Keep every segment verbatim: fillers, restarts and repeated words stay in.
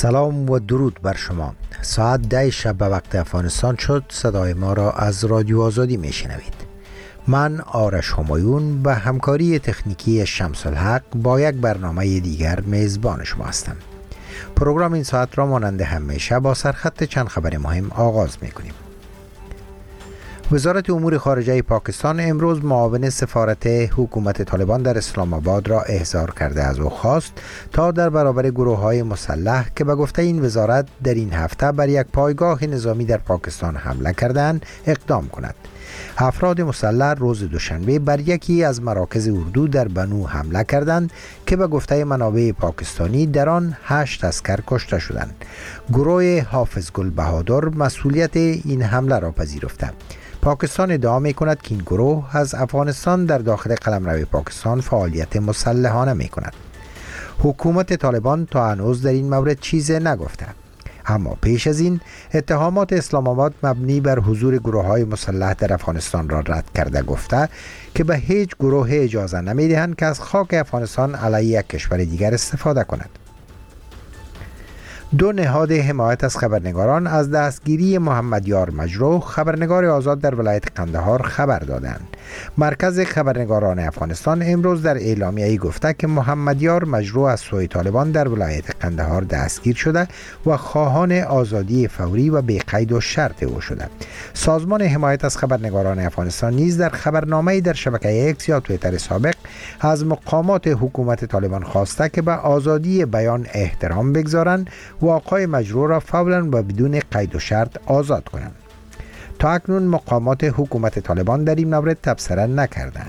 سلام و درود بر شما. ساعت ده شب به وقت افغانستان شد. صدای ما را از رادیو آزادی می شنوید. من آرش همایون به همکاری تکنیکی شمس الحق با یک برنامه دیگر میزبان شما هستم. پروگرام این ساعت را مانند همیشه با سرخط چند خبر مهم آغاز می کنیم. وزارت امور خارجه پاکستان امروز معاون سفارت حکومت طالبان در اسلام آباد را احضار کرده از او خواست تا در برابر گروه‌های مسلح که به گفته این وزارت در این هفته بر یک پایگاه نظامی در پاکستان حمله کردند اقدام کند. افراد مسلح روز دوشنبه بر یکی از مراکز اردو در بنو حمله کردند که به گفته منابع پاکستانی در آن هشت عسکر کشته شدند. گروه حافظ گل بهادر مسئولیت این حمله را پذیرفته. پاکستان ادعا می کند که این گروه از افغانستان در داخل قلمرو پاکستان فعالیت مسلحانه می کند. حکومت طالبان تا هنوز در این مورد چیزی نگفته. اما پیش از این اتهامات اسلام آباد مبنی بر حضور گروه‌های مسلح در افغانستان را رد کرده گفته که به هیچ گروه اجازه نمی دهند که از خاک افغانستان علیه یک کشور دیگر استفاده کند. دو نهاد حمایت از خبرنگاران از دستگیری محمد یار مجروح خبرنگار آزاد در ولایت قندهار خبر دادند. مرکز خبرنگاران افغانستان امروز در اعلامیه‌ای گفته که محمد یار مجروح از سوی طالبان در ولایت قندهار دستگیر شده و خواهان آزادی فوری و بی قید و شرط او شده. سازمان حمایت از خبرنگاران افغانستان نیز در خبرنامه‌ای در شبکه اکس یا توییتر سابق از مقامات حکومت طالبان خواسته که به آزادی بیان احترام بگذارند و آقای مجروح را فوراً و بدون قید و شرط آزاد کنند. تا اکنون مقامات حکومت طالبان در این مورد تبصره نکردند.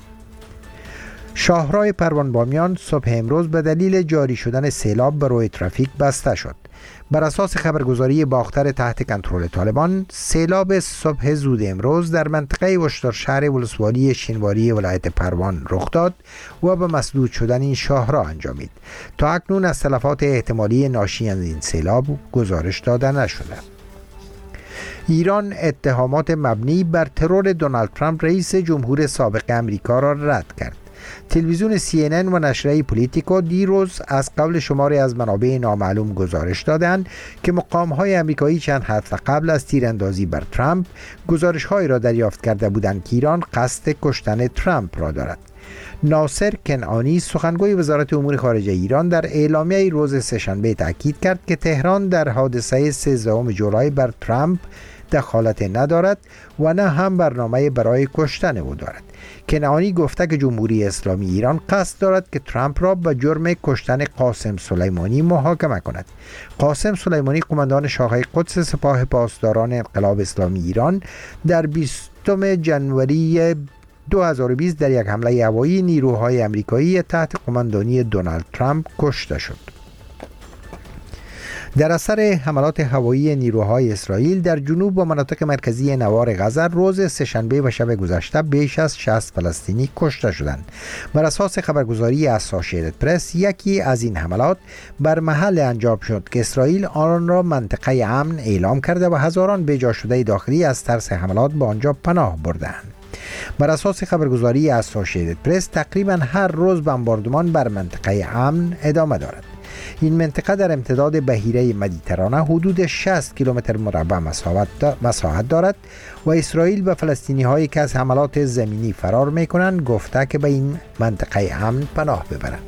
شاهراه پروان بامیان صبح امروز به دلیل جاری شدن سیلاب به روی ترافیک بسته شد. بر اساس خبرگزاری باختر تحت کنترل طالبان، سیلاب صبح زود امروز در منطقه هشدار شهر ولسوالی شینواری ولایت پروان رخ داد و به مسدود شدن این شاهراه انجامید. تا اکنون از تلفات احتمالی ناشی از این سیلاب گزارش داده نشده. ایران اتهامات مبنی بر ترور دونالد ترامپ رئیس جمهور سابق امریکا را رد کرد. تلویزیون سی ان ان و نشریه پولیتیکو دیروز از قول شماری از منابع نامعلوم گزارش دادند که مقام‌های آمریکایی چند هفته قبل از تیراندازی بر ترامپ گزارش‌هایی را دریافت کرده بودند که ایران قصد کشتن ترامپ را دارد. ناصر کنعانی سخنگوی وزارت امور خارجه ایران در اعلامیه روز سه‌شنبه تاکید کرد که تهران در حادثه سیزدهم جولای بر ترامپ دخالت ندارد و نه هم برنامه برای کشتن او دارد. کنعانی گفته که جمهوری اسلامی ایران قصد دارد که ترامپ را به جرم کشتن قاسم سلیمانی محاکمه کند. قاسم سلیمانی قماندان شاخه قدس سپاه پاسداران انقلاب اسلامی ایران در بیستم ژانویه دو هزار و بیست در یک حمله هوایی نیروهای آمریکایی تحت قماندانی دونالد ترامپ کشته شد. در اثر حملات هوایی نیروهای اسرائیل در جنوب و مناطق مرکزی نوار غزه روز سه‌شنبه و شب گذشته بیش از شصت فلسطینی کشته شدند. بر اساس خبرگزاری اسوسییتد پرس یکی از این حملات بر محل انجام شد که اسرائیل آن را منطقه امن اعلام کرده و هزاران بی‌جا شده داخلی از ترس حملات به آنجا پناه بردند. بر اساس خبرگزاری اسوسییتد پرس تقریبا هر روز بمباردمان بر منطقه امن ادامه دارد. این منطقه در امتداد بحیره مدیترانه حدود شصت کیلومتر مربع مساحت دارد و اسرائیل به فلسطینی هایی که از حملات زمینی فرار می کنند گفته که به این منطقه امن پناه ببرند.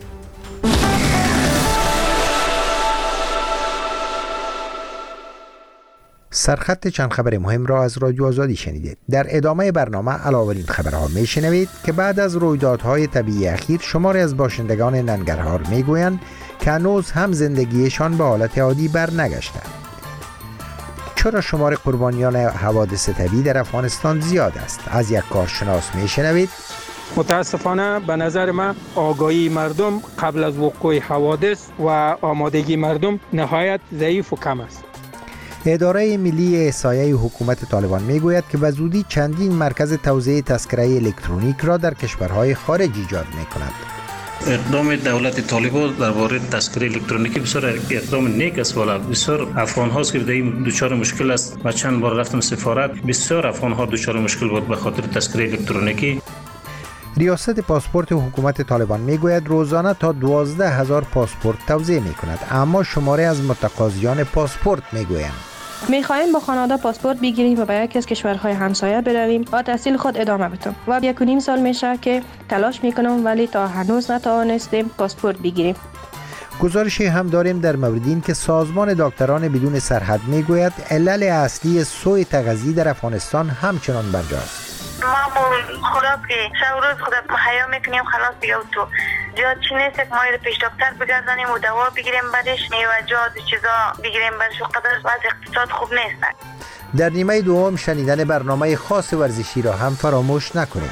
سرخط چند خبر مهم را از رادیو آزادی شنیدید. در ادامه برنامه علاوه بر این خبرها می شنوید که بعد از رویدادهای طبیعی اخیر شماری از باشندگان ننگرهار می گویند که هنوز هم زندگیشان به حالت عادی بر نگشته. چرا شمار قربانیان حوادث طبیعی در افغانستان زیاد است؟ از یک کارشناس می شنوید. متاسفانه به نظر من آگاهی مردم قبل از وقوع حوادث و آمادگی مردم نهایت ضعیف و کم است. اداره ملی احصایه حکومت طالبان میگوید که به زودی چندین مرکز توزیع تذکره الکترونیک را در کشورهای خارج ایجاد می‌کند. اقدام دولت طالبان درباره تذکره الکترونیکی بسیار اقدام نیک است، ولی بسیار افغان هاست که در این دچار مشکل است. و چند بار رفتم سفارت، بسیار افغان ها دچار مشکل بود به خاطر تذکره الکترونیکی. ریاست پاسپورت حکومت طالبان میگوید روزانه تا دوازده هزار پاسپورت توزیع می کند، اما شماره از متقاضیان پاسپورت میگویند میخواهیم با خانواده پاسپورت بگیریم و به یکی از کشورهای همسایه برویم و تحصیل خود ادامه بدیم و یک و نیم سال میشه که تلاش میکنم ولی تا هنوز نتوانستیم پاسپورت بگیریم. گزارشی هم داریم در مورد این که سازمان دکتران بدون سرحد میگوید علل اصلی سوء تغذیه در افغانستان همچنان برجاست. ما با خوراک شب و روز خود مهیا میکنیم، خلاص دیگه تو جا چی نیست که ما رو پیش دکتر بگردانیم و دوا بگیریم بعدش میوجات و چیزا بگیریم برش و قدر وضع اقتصاد خوب نیست. در نیمه دوم شنیدن برنامه خاص ورزشی را هم فراموش نکنید.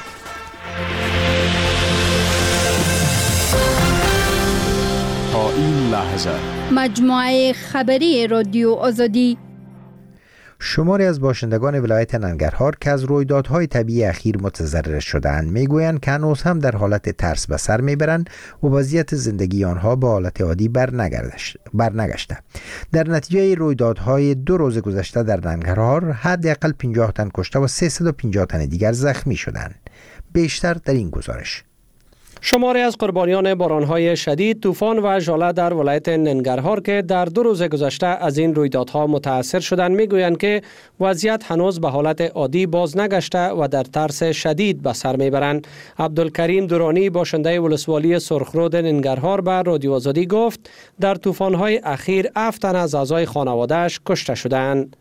تا این لحظه مجموعه خبری رادیو آزادی. شماری از باشندگان ولایت ننگرهار که از رویدادهای طبیعی اخیر متضرر شده‌اند میگویند که هنوز هم در حالت ترس به سر میبرند و وضعیت زندگی آنها به حالت عادی برنگشته. در نتیجه رویدادهای دو روز گذشته در ننگرهار حداقل پنجاه تن کشته و سیصد و پنجاه تن دیگر زخمی شدند. بیشتر در این گزارش. شماری از قربانیان بارانهای شدید، طوفان و ژاله در ولایت ننگرهار که در دو روز گذشته از این رویدادها متاثر شدند میگویند که وضعیت هنوز به حالت عادی باز نگشته و در ترس شدید به سر میبرند. عبدالکریم درانی باشنده ولسوالی سرخرود ننگرهار به رادیو آزادی گفت در طوفان‌های اخیر هفت تن از اعضای خانواده‌اش کشته شدند.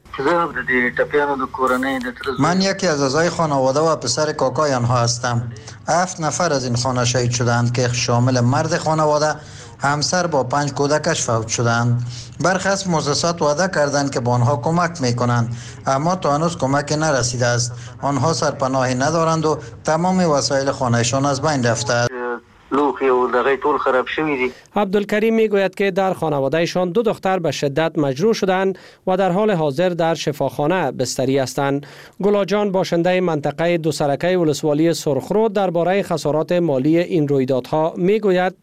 من یکی از اعضای خانواده و پسر کاکای آنها هستم. هفت نفر از این خانه شهید شدند که شامل مرد خانواده، همسر با پنج کودکش فوت شدند. برخی از مؤسسات وعده کردند که با آنها کمک میکنند، اما تا هنوز کمک نرسیده است. آنها سرپناهی ندارند و تمام وسایل خانهشان از بین رفته است. لوخی و دغه ټول خراب شوی دي. عبدالکریم میگوید که در خانوادهشان دو دختر به شدت مجروح شدند و در حال حاضر در شفاخانه بستری هستند. گلاجان باشنده منطقه دو سرکه ولسوالی سرخرود درباره خسارات مالی این رویدادها میگوید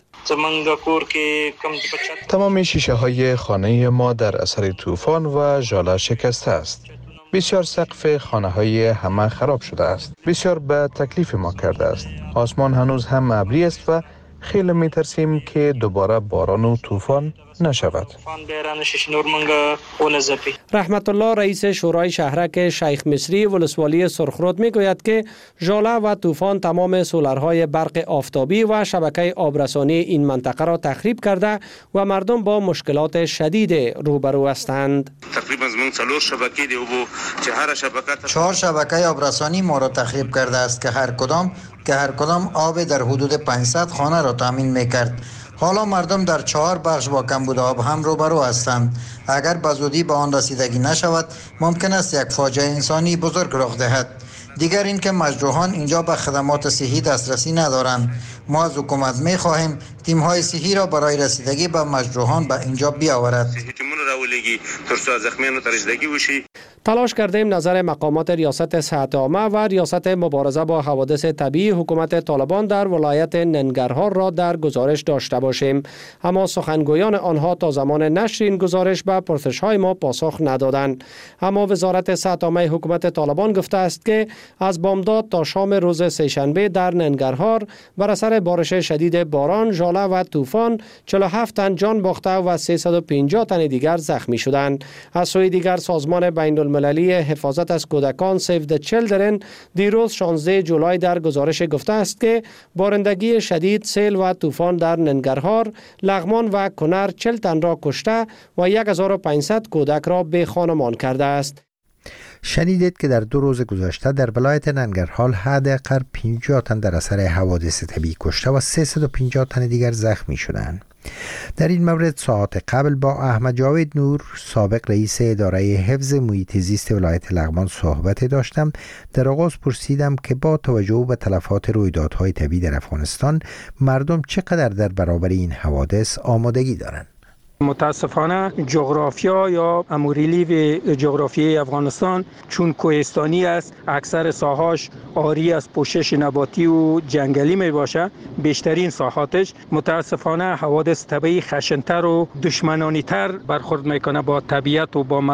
تمام شیشه های خانه ما در اثر طوفان و ژاله شکسته است. بسیار سقف خانه های همه خراب شده است. بسیار به تکلیف ما کرده است. آسمان هنوز هم ابری است و خیلی می ترسیم که دوباره باران و طوفان نشود. رحمت الله رئیس شورای شهرک شیخ مصری ولسوالی سرخرود میگوید که ژاله و طوفان تمام سولرهای برق آفتابی و شبکه آبرسانی این منطقه را تخریب کرده و مردم با مشکلات شدید روبرو هستند. تقریبا چهار شبکه آبرسانی ما را تخریب کرده است که هر کدام که هر کدام آب در حدود پانصد خانه را تامین میکرد. حالا مردم در چهار بخش با کمبود آب هم روبرو هستند. اگر به زودی به آن رسیدگی نشود ممکن است یک فاجعه انسانی بزرگ رخ دهد. دیگر این که مجروحان اینجا به خدمات صحی دسترسی ندارند. ما از حکومت می خواهیم تیم های صحی را برای رسیدگی به مجروحان به اینجا بیاورد. تلاش کردیم نظر مقامات ریاست صحت عامه و ریاست مبارزه با حوادث طبیعی حکومت طالبان در ولایت ننگرهار را در گزارش داشته باشیم، اما سخنگویان آنها تا زمان نشر این گزارش به پرسش‌های ما پاسخ ندادند. اما وزارت صحت عامه حکومت طالبان گفته است که از بامداد تا شام روز سه‌شنبه در ننگرهار بر اثر بارش شدید باران، ژاله و طوفان چهل و هفت تن جان باخته و سیصد و پنجاه تن دیگر زخمی شدند. از سوی دیگر سازمان بین المللی حفاظت از کودکان سیو د چیلدرن دیروز شانزده جولای در گزارش گفته است که بارندگی شدید، سیل و طوفان در ننگرهار، لغمان و کنر چهل تن را کشته و هزار و پانصد کودک را بی خانمان کرده است. شنیدید که در دو روز گذشته در ولایت ننگرهار حداقل پنجاه تن در اثر حوادث طبیعی کشته و سیصد و پنجاه تن دیگر زخمی شدند. در این مورد ساعت قبل با احمد جاوید نور، سابق رئیس اداره حفظ محیط زیست ولایت لغمان صحبت داشتم. در آغاز پرسیدم که با توجه به تلفات رویدادهای طبیعی در افغانستان مردم چقدر در برابر این حوادث آمادگی دارند. متاسفانه جغرافیا یا اموریلی و جغرافیای افغانستان چون کوهستانی است، اکثر ساحاش آری از پوشش نباتی و جنگلی می باشه. بیشترین ساحاتش متاسفانه حوادث طبیعی خشنتر و دشمنانی تر برخورد میکنه با طبیعت و با مردم.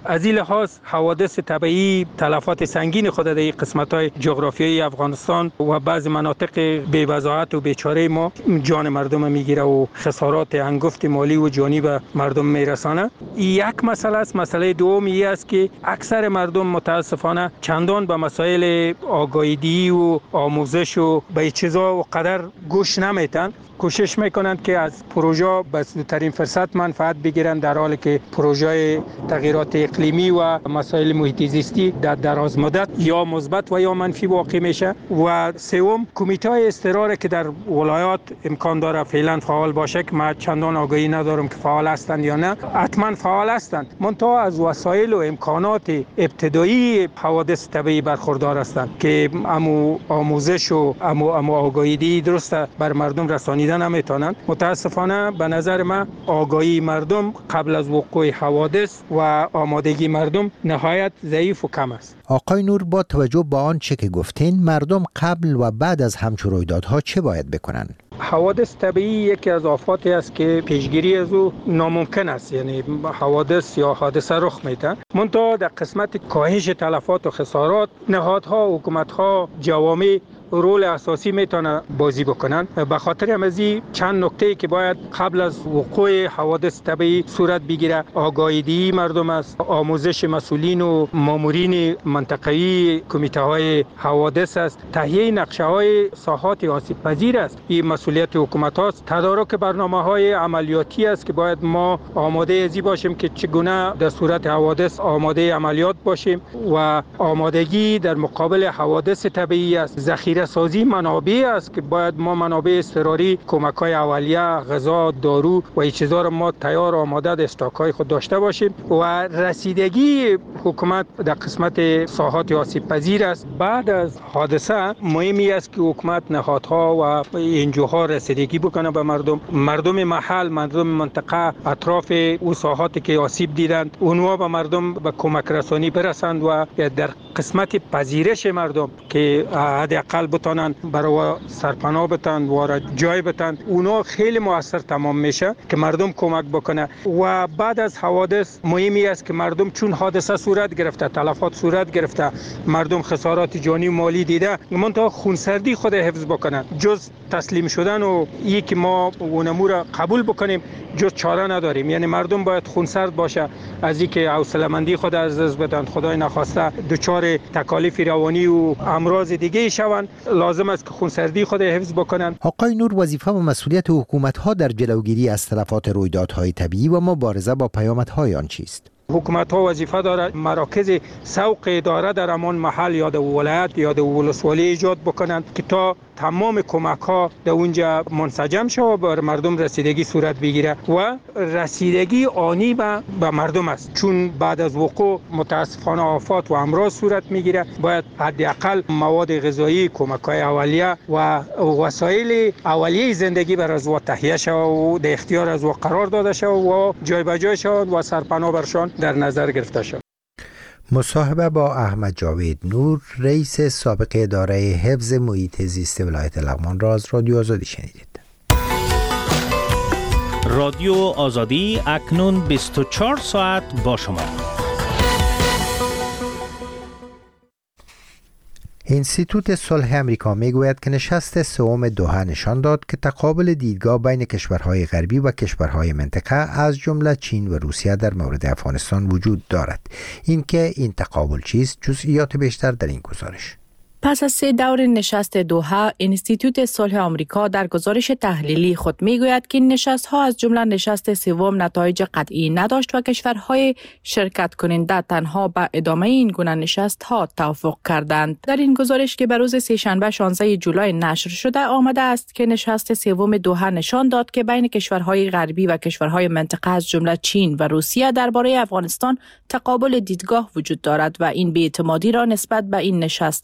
از این لحاظ حوادث طبیعی تلفات سنگین خود در قسمت‌های جغرافیایی افغانستان و بعض مناطق بی‌وضاحت و بیچاره ما جان مردم میگیره و خسارات انگفت مالی و جانی به مردم میرسانه. یک مسئله است. مسئله دوم این است که اکثر مردم متاسفانه چندان به مسائل آگاهی و آموزش و به چیزا و قدر گوش نمیتن. کوشش میکنند که از پروژه به زودترین فرصت منفعت بگیرند، در حالی که پروژه تغییرات اقلیمی و مسائل محیط زیستی در دراز مدت یا مثبت و یا منفی واقع میشه. و سوم کمیته های اضطرار که در ولایات امکان داره فعلا فعال باشه که ما چندان آگاهی ندارم که فعال هستند یا نه. حتما فعال هستند، منتها از وسایل و امکانات ابتدایی حوادث طبیعی برخوردار هستند که امو آموزش و امو امو آگاهی درست بر مردم رسانی نمیتونند. متاسفانه به نظر من آگاهی مردم قبل از وقوع حوادث و آمادگی مردم نهایت ضعیف و کم است. آقای نور، با توجه به آنچه که گفتین، مردم قبل و بعد از همچون رویدادها چه باید بکنند؟ حوادث طبیعی یکی از آفاتی است که پیشگیری از او ناممکن است. یعنی حوادث یا حادثه رخ میده، منتها در قسمت کاهش تلفات و خسارات نهادها و حکومت‌ها جوامع رول اساسی میتونه بازی بکنن. به خاطر همزی چند نکته که باید قبل از وقوع حوادث طبیعی صورت بگیره آگاهی مردم است، آموزش مسئولین و مامورین منطقه‌ای کمیته های حوادث است، تهیه نقشه های ساحات آسیب پذیر است. این مسئولیت حکومت است. تدارک برنامه های عملیاتی است که باید ما آماده ازی باشیم که چگونه در صورت حوادث آماده عملیات باشیم و آمادگی در مقابل حوادث طبیعی است. ذخیره سازی منابع است که باید ما منابع اضطراری، کمک‌های اولیه، غذا، دارو و این چیزا رو ما تیار آماده در استاک‌های خود داشته باشیم. و رسیدگی حکومت در قسمت ساحات آسیب پذیر است. بعد از حادثه مهمی است که حکومت نهادها و انجوها رسیدگی بکنه به مردم. مردم محل، مردم منطقه اطراف او ساحاتی که آسیب دیدند اونها به مردم به کمک رسانی برسند و در قسمت پذیرش مردم که حداقل بتونن برای سرپناه بتن و جای بتن، اونا خیلی موثر تمام میشه که مردم کمک بکنه. و بعد از حوادث مهمی است که مردم چون حادثه صورت گرفته، تلفات صورت گرفته، مردم خسارات جانی و مالی دیده، منتها خونسردی خود حفظ بکنن. جز تسلیم شدن و یکی ما اونمو را قبول بکنیم جز چاره نداریم. یعنی مردم باید خونسرد باشه از اینکه حوصله مندی خود از دست بدن، خدای نخواسته دچار تکالیف روانی و امراض دیگه شوند. لازم است که خونسردی خود حفظ بکنن. آقای نور، وظیفه و مسئولیت حکومت‌ها در جلوگیری از تلفات رویدادهای طبیعی و مبارزه با پیامدهای آن چیست؟ حکومت ها وظیفه دارد مراکز سوق اداره در امان محل یا در ولایت یا در ولسوالی ایجاد بکنند که تا تمام کمک ها در اونجا منسجم شود و بر مردم رسیدگی صورت بگیره و رسیدگی آنی به به مردم است. چون بعد از وقوع متاسفانه آفات و امراض صورت میگیره، باید حداقل مواد غذایی، کمک های اولیه و وسایل اولیه زندگی بر از تهیه شود و در اختیار از قرار داده شود و جای به جای شود و سرپناه برشان در نظر گرفته شد. مصاحبه با احمد جاوید نور، رئیس سابق اداره حفظ محیط زیست ولایت لغمان را از رادیو آزادی شنیدید. رادیو آزادی اکنون بیست و چهار ساعت با شما. انستیتوت صلح امریکا میگوید که نشست سوم دوحه نشان داد که تقابل دیدگاه بین کشورهای غربی و کشورهای منطقه از جمله چین و روسیه در مورد افغانستان وجود دارد. اینکه این تقابل چیست؟ جزئیات بیشتر در این گزارش. پس از سه دور نشست دوحه، انستیتوت صلح آمریکا در گزارش تحلیلی خود میگوید که این نشست‌ها از جمله نشست سوم نتایج قطعی نداشت و کشورهای شرکت کننده تنها به ادامه این گونه نشست‌ها توافق کردند. در این گزارش که به روز سه‌شنبه شانزده جولای نشر شده آمده است که نشست سوم دوحه نشان داد که بین کشورهای غربی و کشورهای منطقه از جمله چین و روسیه درباره افغانستان تقابل دیدگاه وجود دارد و این بی‌اعتمادی را نسبت به این نشست‌ها افزایش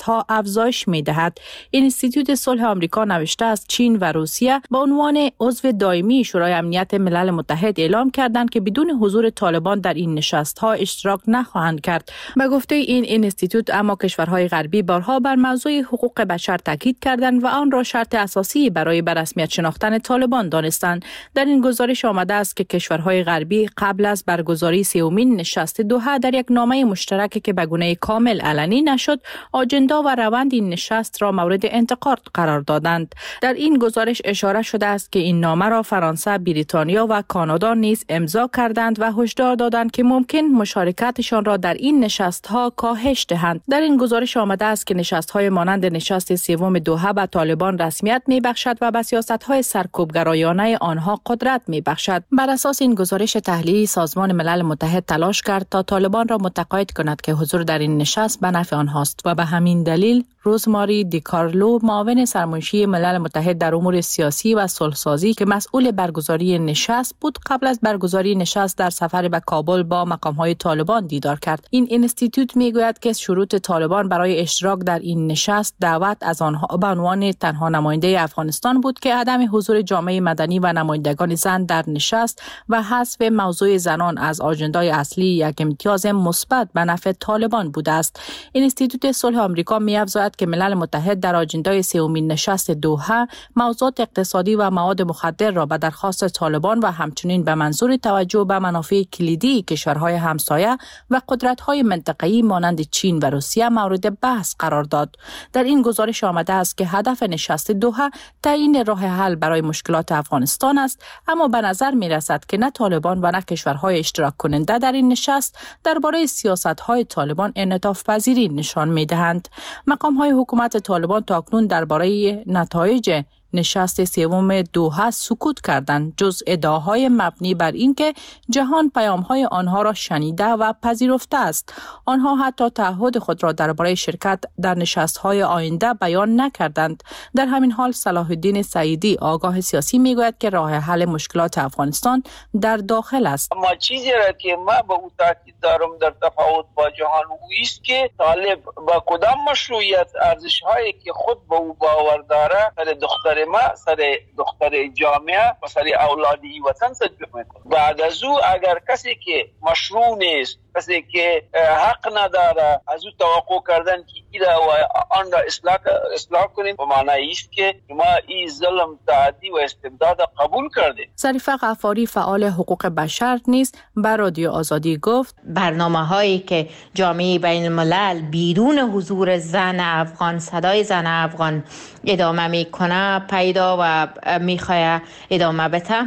افزایش می‌دهد. اینستیتوت صلح آمریکا نوشته است چین و روسیه به عنوان عضو دائمی شورای امنیت ملل متحد اعلام کردند که بدون حضور طالبان در این نشست‌ها اشتراک نخواهند کرد. به گفته این اینستیتوت اما کشورهای غربی بارها بر موضوع حقوق بشر تاکید کردند و آن را شرط اساسی برای به رسمیت شناختن طالبان دانستند. در این گزارش آمده است که کشورهای غربی قبل از برگزاری سومین نشست دوحه در یک نامه مشترک که به گونه کامل علنی نشد، آجندا و روند این نشست را مورد انتقاد قرار دادند. در این گزارش اشاره شده است که این نامه را فرانسه، بریتانیا و کانادا نیز امضا کردند و هشدار دادند که ممکن مشارکتشان را در این نشست‌ها کاهش دهند. در این گزارش آمده است که نشست‌های مانند نشست سوم دوحه به طالبان رسمیت می‌بخشد و به سیاست‌های سرکوبگرایانه آنها قدرت می‌بخشد. بر اساس این گزارش تحلیلی سازمان ملل متحد تلاش کرد تا طالبان را متقاعد کند که حضور در این نشست به نفع آنهاست و به همین دلیل روزماری دیکارلو، معاون سرمنشی ملل متحد در امور سیاسی و صلح‌سازی که مسئول برگزاری نشست بود، قبل از برگزاری نشست در سفر به کابل با مقام‌های طالبان دیدار کرد. این اینستیتوت میگوید که شروط طالبان برای اشتراک در این نشست دعوت از آنها به عنوان تنها نماینده افغانستان بود که عدم حضور جامعه مدنی و نمایندگان زن در نشست و حذف موضوع زنان از آژندای اصلی یک امتیاز مثبت به نفع طالبان بوده است. اینستیتوت صلح آمریکا می‌افزاید که ملل متحد در آژندای سومین نشست دوحه موضوعات اقتصادی و مواد مخدر را به درخواست طالبان و همچنین به منظور توجه به منافع کلیدی کشورهای همسایه و قدرت‌های منطقه‌ای مانند چین و روسیه مورد بحث قرار داد. در این گزارش آمده است که هدف نشست دوحه تعیین راه حل برای مشکلات افغانستان است، اما به نظر می‌رسد که نه طالبان و نه کشورهای اشتراک کننده در این نشست درباره سیاست‌های طالبان انعطاف پذیری نشان می‌دهند. مقام‌های حکومت طالبان تاکنون درباره نتایج نشست سوم دوحه سکوت کردند، جز ادعاهای مبنی بر اینکه جهان پیام‌های آنها را شنیده و پذیرفته است. آنها حتی تعهد خود را درباره شرکت در نشست‌های آینده بیان نکردند. در همین حال صلاح الدین سعیدی، آگاه سیاسی، میگوید که راه حل مشکلات افغانستان در داخل است. اما چیزی را که ما به او تاکید دارم در تفاوت با جهان اویست که طالب با کدام مشروعیت ارزش‌هایی که خود به او باور داره سر دختر ما، سر دختر جامعه و سر اولادی وطن تطبیق میکنه. بعد از او اگر کسی که مشروع نیست، کسی که حق نداره، از او توقع کردن که ایره و آن را اصلاح, اصلاح کنیم به معنی است که ما این ظلم، تعدی و استبداد قبول کردیم. ظریفه غفاری، فعال حقوق بشر، نیز بر رادیو آزادی گفت برنامه هایی که جامعه بین الملل بیرون حضور زن افغان، صدای زن افغان ادامه میکنه، پیدا و میخواه ادامه بده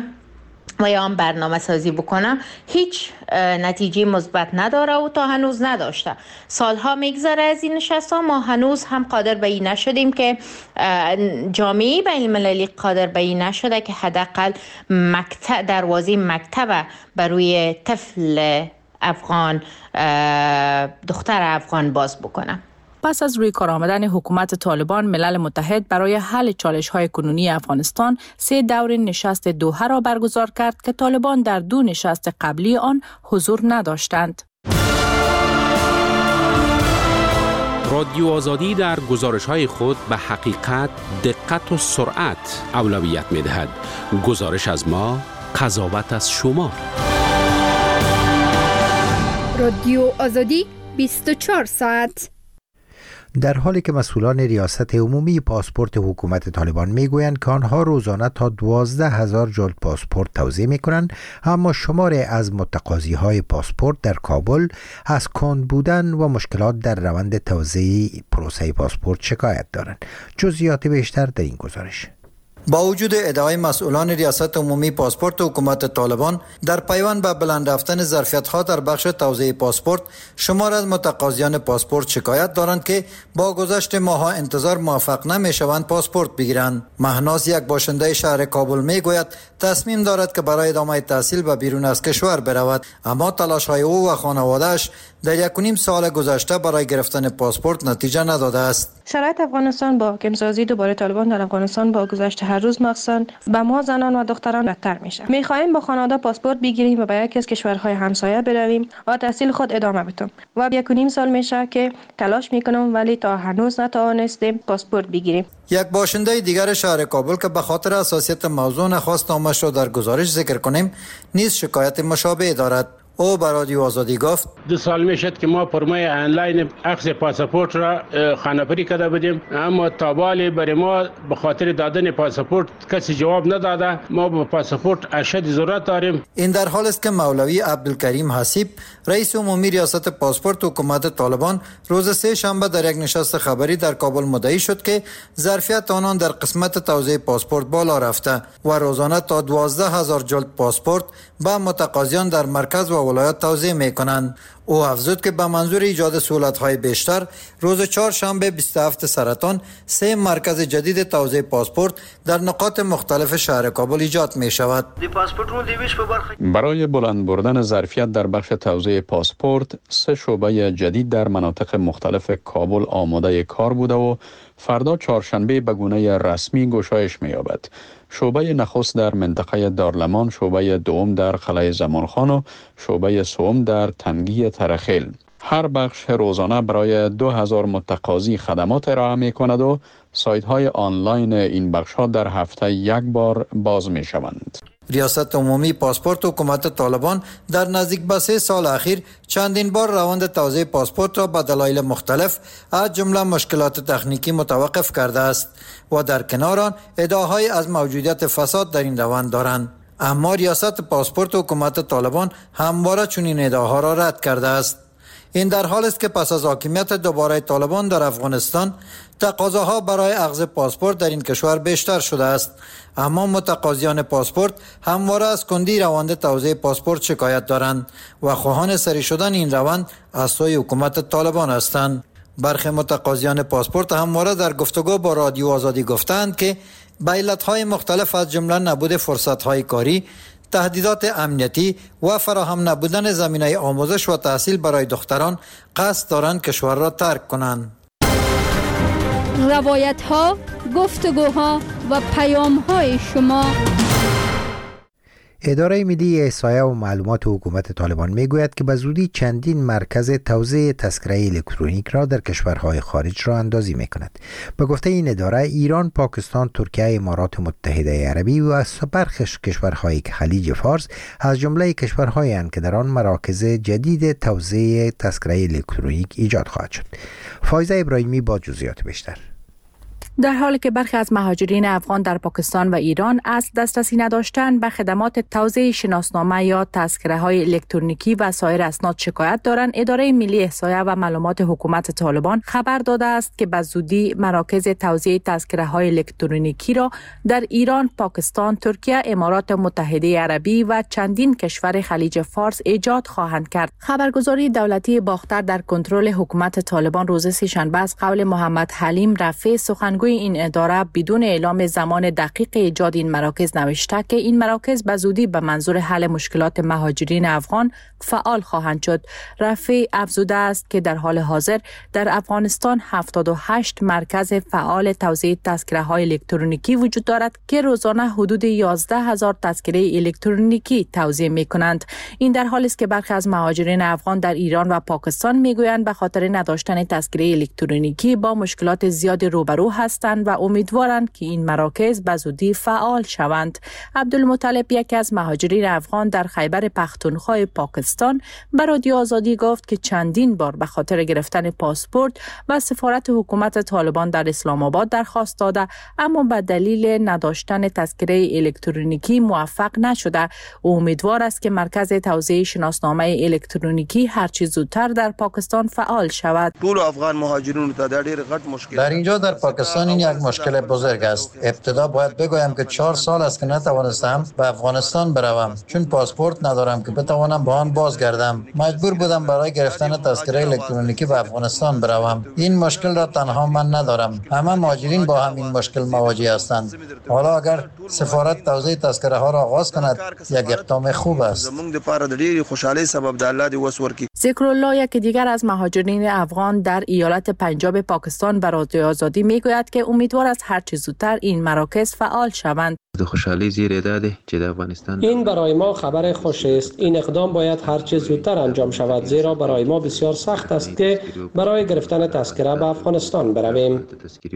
و یا هم برنامه سازی بکنه، هیچ نتیجه مثبت نداره و تا هنوز نداشته. سالها میگذره از این نشست‌ها، ما هنوز هم قادر به این نشدیم که جامعه بین المللی قادر به این نشده که حداقل مکتب، دروازه مکتب بروی طفل افغان، دختر افغان باز بکنه. پس از روی کار آمدن حکومت طالبان، ملل متحد برای حل چالش‌های کنونی افغانستان سه دور نشست دوحه را برگزار کرد که طالبان در دو نشست قبلی آن حضور نداشتند. رادیو آزادی در گزارش‌های خود به حقیقت، دقت و سرعت اولویت می‌دهد. گزارش از ما، قضاوت از شما. رادیو آزادی بیست و چهار ساعت. در حالی که مسئولان ریاست عمومی پاسپورت حکومت طالبان میگویند که آنها روزانه تا دوازده هزار جلد پاسپورت توزیع میکنند، اما شماری از متقاضی های پاسپورت در کابل از کند بودن و مشکلات در روند توزیع پروسه پاسپورت شکایت دارند. جزئیات بیشتر در این گزارش. با وجود ادعای مسئولان ریاست عمومی پاسپورت حکومت طالبان در پیوند به بلند رفتن ظرفیت‌ها در بخش توزیع پاسپورت، شمار از متقاضیان پاسپورت شکایت دارند که با گذشت ماه‌ها انتظار موفق نمی‌شوند پاسپورت بگیرند. مهناز، یک باشنده شهر کابل، میگوید تصمیم دارد که برای ادامه تحصیل به بیرون از کشور برود، اما تلاش‌های او و خانواده‌اش در یک و نیم سال گذشته برای گرفتن پاسپورت نتیجه نداده است. شرایط افغانستان با حاکمسازی دوباره طالبان در افغانستان با گذشت هر روز مخصوصا به ما زنان و دختران بدتر میشه. میخواهیم با خانواده پاسپورت بگیریم و به یکی از کشورهای همسایه برویم و تحصیل خود ادامه بدیم. و یک و نیم سال میشه که تلاش میکنم ولی تا هنوز نتوانستیم پاسپورت بگیریم. یک باشنده دیگر شهر کابل که به خاطر حساسیت موضوع نخواست نامش را در گزارش ذکر کنیم نیز شکایت مشابه دارد. او به رادیو آزادی گفت دو سال میشد که ما پرمای آنلاین اخذ پاسپورت را خانه‌پری کرده بودیم، اما تا بالی برای ما به خاطر دادن پاسپورت کسی جواب نداده. ما به پاسپورت اشد ضرورت داریم. این در حال است که مولوی عبدالکریم حسیب رئیس عمومی ریاست پاسپورت حکومت طالبان روز سه شنبه در یک نشست خبری در کابل مدعی شد که ظرفیت آنان در قسمت توزیع پاسپورت بالا رفته و روزانه تا دوازده هزار جلد پاسپورت به متقاضیان در مرکز و ولایات توزیع میکنند. او افزود که به منظور ایجاد سهولت‌های بیشتر روز چهارشنبه بیست و هفتم سرطان سه مرکز جدید توزیع پاسپورت در نقاط مختلف شهر کابل ایجاد می شود. برای بلند بردن ظرفیت در بخش توزیع پاسپورت سه شعبه جدید در مناطق مختلف کابل آماده کار بوده و فردا چهارشنبه به گونه رسمی گشایش می یابد. شعبه نخست در منطقه دارلمان، شعبه دوم در قلعه زمانخان و شعبه سوم در تنگی ترخیل. هر بخش روزانه برای دو هزار متقاضی خدمات ارائه می کند و سایت های آنلاین این بخش ها در هفته یک بار باز می شوند. ریاست عمومی پاسپورت حکومت طالبان در نزدیک به سه سال اخیر چندین بار روند توزیع پاسپورت را به دلایل مختلف از جمله مشکلات تکنیکی متوقف کرده است و در کنار آن ادعاهای از موجودیت فساد در این روند دارند. اما ریاست پاسپورت حکومت طالبان همواره چنین ادعاها را رد کرده است. این در حال است که پس از حاکمیت دوباره طالبان در افغانستان تقاضاها برای اخذ پاسپورت در این کشور بیشتر شده است، اما متقاضیان پاسپورت همواره از کندی روند توزیع پاسپورت شکایت دارند و خواهان سری شدن این روند از سوی حکومت طالبان هستند. برخی متقاضیان پاسپورت همواره در گفتگو با رادیو آزادی گفتند که به علتهای مختلف از جمله نبود فرصتهای کاری، تهدیدات امنیتی و فراهم نبودن زمینه آموزش و تحصیل برای دختران قصد دارند کشور را ترک کنند. روایت ها، گفتگوها و پیام های شما. اداره ملی احصایه و معلومات حکومت طالبان میگوید که به زودی چندین مرکز توزیع تذکره الکترونیک را در کشورهای خارج را اندازی میکند. به گفته این اداره، ایران، پاکستان، ترکیه، امارات متحده عربی و برخی کشورهای خلیج فارس از جمله کشورهایی اند که در آن مراکز جدید توزیع تذکره الکترونیک ایجاد خواهد شد. فایزه ابراهیمی با جزئیات بیشتر. در حالی که برخی از مهاجرین افغان در پاکستان و ایران از دسترسی نداشتن به خدمات توزیع شناسنامه یا تذکره های الکترونیکی و سایر اسناد شکایت دارند، اداره ملی احصایه و معلومات حکومت طالبان خبر داده است که به زودی مراکز توزیع تذکره های الکترونیکی را در ایران، پاکستان، ترکیه، امارات متحده عربی و چندین کشور خلیج فارس ایجاد خواهند کرد. خبرگزاری دولتی باختر در کنترل حکومت طالبان روز سه‌شنبه از قول محمد حلیم رفیع سخنگوی این اداره بدون اعلام زمان دقیق ایجاد این مراکز نوشته که این مراکز به زودی به منظور حل مشکلات مهاجرین افغان فعال خواهند شد. رفیع افزوده است که در حال حاضر در افغانستان هفتاد و هشت مرکز فعال توزیع تذکره های الکترونیکی وجود دارد که روزانه حدود یازده هزار تذکره الکترونیکی توزیع می کنند. این در حالی است که برخی از مهاجرین افغان در ایران و پاکستان می گویند به خاطر نداشتن تذکره الکترونیکی با مشکلات زیاد روبرو هستند و امیدوارند که این مراکز به زودی فعال شوند. عبدالمطلب، یکی از مهاجرین افغان در خیبر پختونخوا پاکستان، به رادیو آزادی گفت که چندین بار به خاطر گرفتن پاسپورت و سفارت حکومت طالبان در اسلام آباد درخواست داده، اما به دلیل نداشتن تذکره الکترونیکی موفق نشده. او امیدوار است که مرکز توزیع شناسنامه الکترونیکی هرچه زودتر در پاکستان فعال شود. طول افغان مهاجرین تا در ډیر غټ مشکل در اینجا در پاکستان افغانستان این یک مشکل بزرگ است. ابتدا باید بگویم که چهار سال است که نتوانستم به افغانستان بروم چون پاسپورت ندارم که بتوانم به آن بازگردم. مجبور بودم برای گرفتن تذکره الکترونیکی به افغانستان بروم. این مشکل را تنها من ندارم، همه مهاجرین با همین مشکل مواجه هستند. حالا اگر سفارت توزیع تذکره ها را آغاز کند یک اقدام خوب است. ذکرالله یک دیگر از مهاجرین افغان در ایالت پنجاب پاکستان به رادیو آزادی میگوید که امیدوار است هر چه زودتر این مراکز فعال شوند. خوشحالی زیر داده که در افغانستان این برای ما خبر خوش است. این اقدام باید هر چه زودتر انجام شود، زیرا برای ما بسیار سخت است که برای گرفتن تذکره به افغانستان برویم.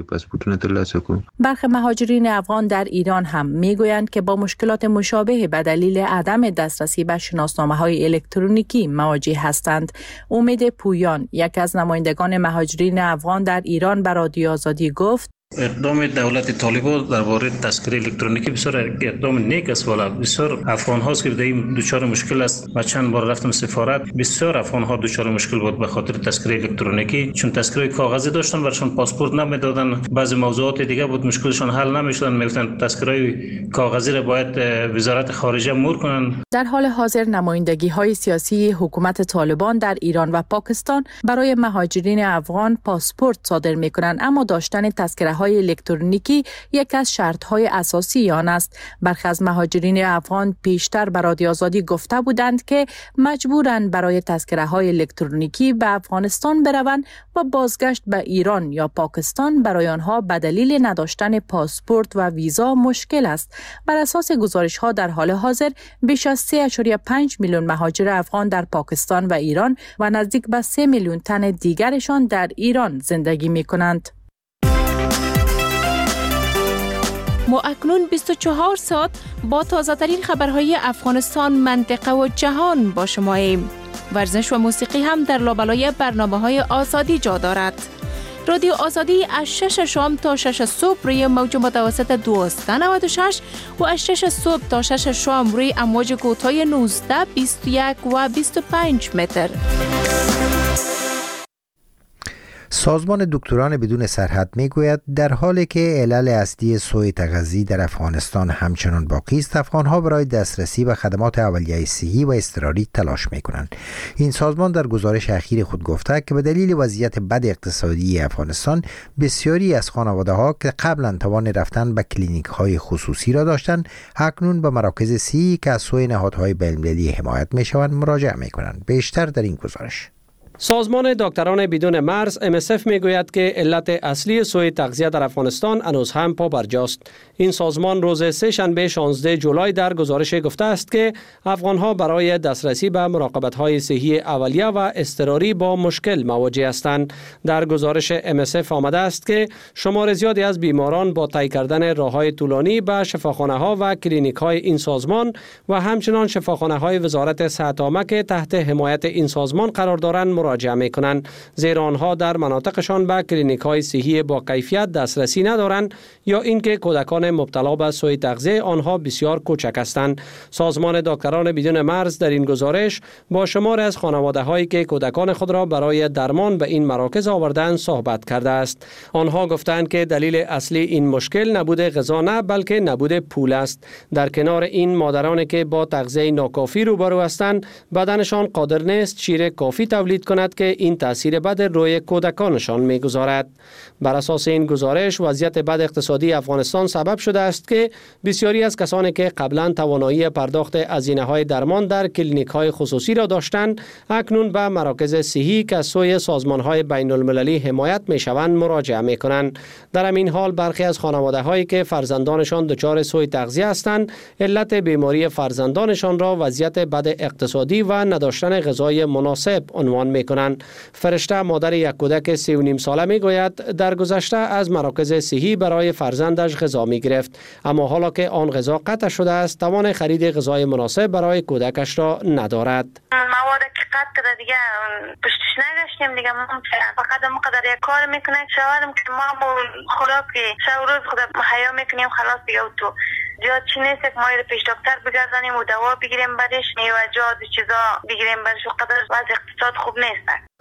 برخی مهاجرین افغان در ایران هم میگویند که با مشکلات مشابه به دلیل عدم دسترسی به شناسنامه‌های الکترونیکی مواجه هستند. امید پویان، یک از نمایندگان مهاجرین افغان در ایران، به رادیو آزادی گفت: اقدام دولت طالبان درباره تذکره الکترونیکی بسیار اقدام نیک است. والا بسیار افغان هاست که در این دچار مشکل است. ما چند بار رفتم سفارت، بسیار افغان ها دچار مشکل بود به خاطر تذکره الکترونیکی، چون تذکره کاغذی داشتن برشان پاسپورت نمیدادن. بعضی موضوعات دیگه بود مشکلشان حل نمیشدن، میگفتن تذکره کاغذی را باید وزارت خارجه مور کنن. در حال حاضر نمایندگی های سیاسی حکومت طالبان در ایران و پاکستان برای مهاجرین افغان پاسپورت صادر میکنند، اما داشتن تذکره های الکترونیکی یک از شرط های اساسی آن است. برخی از مهاجرین افغان پیشتر به رادیو آزادی گفته بودند که مجبورند برای تذکره های الکترونیکی به افغانستان بروند و بازگشت به ایران یا پاکستان برای آنها به دلیل نداشتن پاسپورت و ویزا مشکل است. بر اساس گزارش ها در حال حاضر بیش از سه ممیز پنج میلیون مهاجر افغان در پاکستان و ایران و نزدیک به سه میلیون تن دیگرشان در ایران زندگی می کنند. ما اکنون بیست و چهار ساعت با تازه ترین خبرهای افغانستان، منطقه و جهان با شما ایم. ورزش و موسیقی هم در لابلای برنامه های آزادی جا دارد. رادیو آزادی از شش شام تا شش صبح روی موج متوسط دویست و نود و شش و از شش صبح تا شش شام روی امواج کوتاه نوزده، بیست و یک و بیست و پنج متر. سازمان دکتران بدون سرحد میگوید در حالی که علل اصلی سوء تغذی در افغانستان همچنان باقی است، افغانها برای دسترسی به خدمات اولیه صحی و اضطراری تلاش میکنند. این سازمان در گزارش اخیر خود گفته که به دلیل وضعیت بد اقتصادی افغانستان، بسیاری از خانواده ها که قبلا توان رفتن به کلینیک های خصوصی را داشتند، اکنون به مراکز صحی که از سوی نهادهای بین‌المللی حمایت میشوند مراجعه میکنند. بیشتر در این گزارش. سازمان دکتران بدون مرز ام اس اف میگوید که علت اصلی سوء تغذیه در افغانستان هنوز هم پابرجاست. این سازمان روز سه شنبه شانزده جولای در گزارش گفته است که افغانها برای دسترسی به مراقبت‌های صحی اولیه و اضطراری با مشکل مواجه هستند. در گزارش ام اس اف آمده است که شمار زیادی از بیماران با طی کردن راه‌های طولانی به شفاخانه‌ها و کلینیک‌های این سازمان و همچنین شفاخانه‌های وزارت صحت عامه که تحت حمایت این سازمان قرار دارند مراجعه میکنند، زیرا آنها در مناطقشان به کلینیک‌های صحی با کیفیت دسترسی ندارند یا اینکه کودکان مبتلا به سوء تغذیه آنها بسیار کوچک هستند. سازمان دکتران بدون مرز در این گزارش با شمار از خانواده‌هایی که کودکان خود را برای درمان به این مراکز آوردند صحبت کرده است. آنها گفتند که دلیل اصلی این مشکل نبود غذا نه بلکه نبود پول است. در کنار این، مادرانی که با تغذیه ناکافی روبرو هستند بدنشان قادر نیست شیر کافی تولید کند که این تاثیر بد روی کودکانشان میگذارد. بر اساس این گزارش، وضعیت بد اقتصادی افغانستان سبب شده است که بسیاری از کسانی که قبلا توانایی پرداخت هزینه‌های درمان در کلینیک‌های خصوصی را داشتند، اکنون به مراکز صحی که از سوی سازمان‌های بین‌المللی حمایت می‌شوند مراجعه می‌کنند. در همین حال برخی از خانواده‌هایی که فرزندانشان دچار سوء تغذیه هستند، علت بیماری فرزندانشان را وضعیت بد اقتصادی و نداشتن غذای مناسب عنوان می‌کنند. فرشته، مادر یک کودک سه و نیم ساله میگوید در گذشته از مراکز صحی برای فرزندش غذا میگرفت، اما حالا که آن غذا قطع شده است توان خرید غذای مناسب برای کودکش را ندارد. مواد که قطع کرده دیگه پشتش نگشتیم دیگه، فقط مقدر یک کار میکنه شوارم که ما با خوراکی شب روز خود حیا میکنیم خلاص دیگه. و تو زیاد چی نیست که ما رو پیش دکتر بگردانیم و دوا بگیریم برش، میوه جات و چیزا بگیریم برش، و قدر وضع اقتصاد خوب نیست.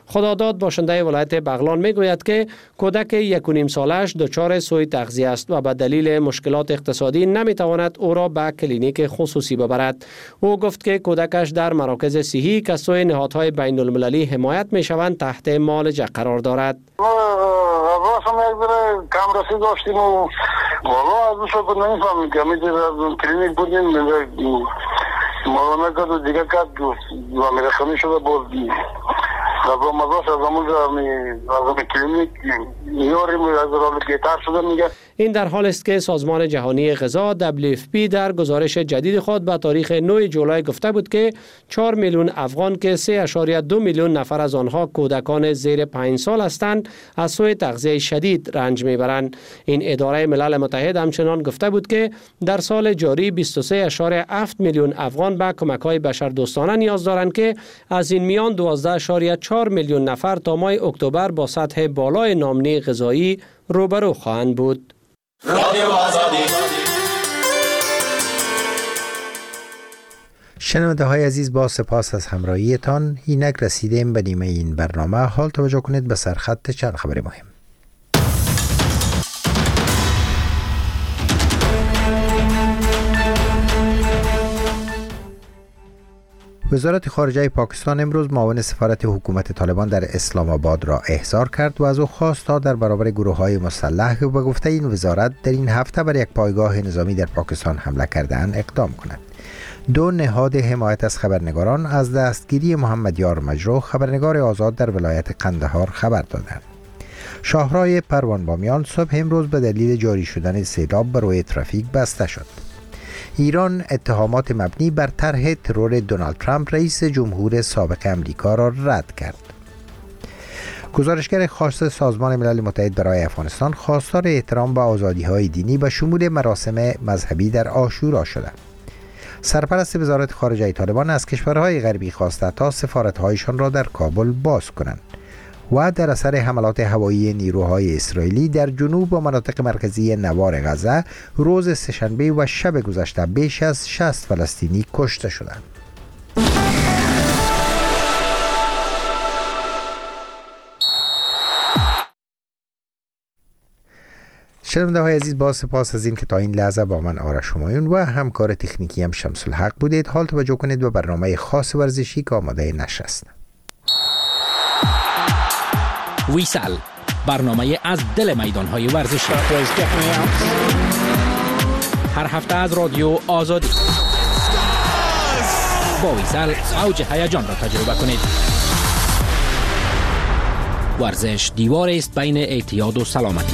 خداداد باشنده ولایت بغلان میگوید که کودک یک و نیم سالش دچار سوء تغذیه است و به دلیل مشکلات اقتصادی نمیتواند او را به کلینیک خصوصی ببرد. او گفت که کودکش در مراکز صحی که سوی نهادهای بین المللی حمایت میشوند تحت معالجه قرار دارد. راستم یک ذره کم رسی داشتیم و والا از اون شد نمیفهمیم که همیشه از کلینیک بودیم مولانا کرد و دیگه کرد و میرخمی شده بود ربا مزاش از همون از همون کلینیک میاریم از رال بیتر شده میگه. این در حال است که سازمان جهانی غذا دبلیو اف پی در گزارش جدید خود به تاریخ نه جولای گفته بود که چهار میلیون افغان که سه اشاریه دو میلیون نفر از آنها کودکان زیر پنج سال هستند از سوء تغذیه شدید رنج میبرند. این اداره ملل متحد همچنان گفته بود که در سال جاری بیست و سه اشاریه هفت میلیون افغان به کمک‌های بشردوستانه نیاز دارند که از این میان دوازده اشاریه چهار میلیون نفر تا ماه اکتبر با سطح بالای نامنی غذایی روبرو خواهند بود. شنونده های عزیز، با سپاس از همراهیتان اینک رسیدیم به نیمه این برنامه. حال توجه کنید به سرخط چند خبر مهم. وزارت خارجه پاکستان امروز معاون سفارت حکومت طالبان در اسلام آباد را احضار کرد و از او خواست تا در برابر گروه‌های مسلح و گفته این وزارت در این هفته بر یک پایگاه نظامی در پاکستان حمله کرده‌اند اقدام کند. دو نهاد حمایت از خبرنگاران از دستگیری محمد یار مجروح خبرنگار آزاد در ولایت قندهار خبر دادند. شاهراه پروان بامیان صبح امروز به دلیل جاری شدن سیلاب بر روی ترافیک بسته شد. ایران اتهامات مبنی بر طرح ترور دونالد ترامپ رئیس جمهور سابق امریکا را رد کرد. گزارشگر خاص سازمان ملل متحد برای افغانستان خواستار احترام به آزادی‌های دینی و شمول مراسم مذهبی در عاشورا شده. سرپرست وزارت خارجه طالبان از کشورهای غربی خواسته تا سفارت‌هایشان را در کابل باز کنند و در اثر حملات هوایی نیروهای اسرائیلی در جنوب و مناطق مرکزی نوار غزه روز سه‌شنبه و شب گذشته بیش از شصت فلسطینی کشته شدند. شنونده های عزیز، با سپاس از این که تا این لحظه با من آرش همایون و همکار تکنیکی هم شمس الحق بودید. حال توجه کنید به برنامه خاص ورزشی که آماده نشر است. ویسل، برنامه از دل میدان‌های ورزشی، هر هفته از رادیو آزادی. با ویسل اوج هیجان را تجربه کنید. ورزش دیوار است بین اعتیاد و سلامتی.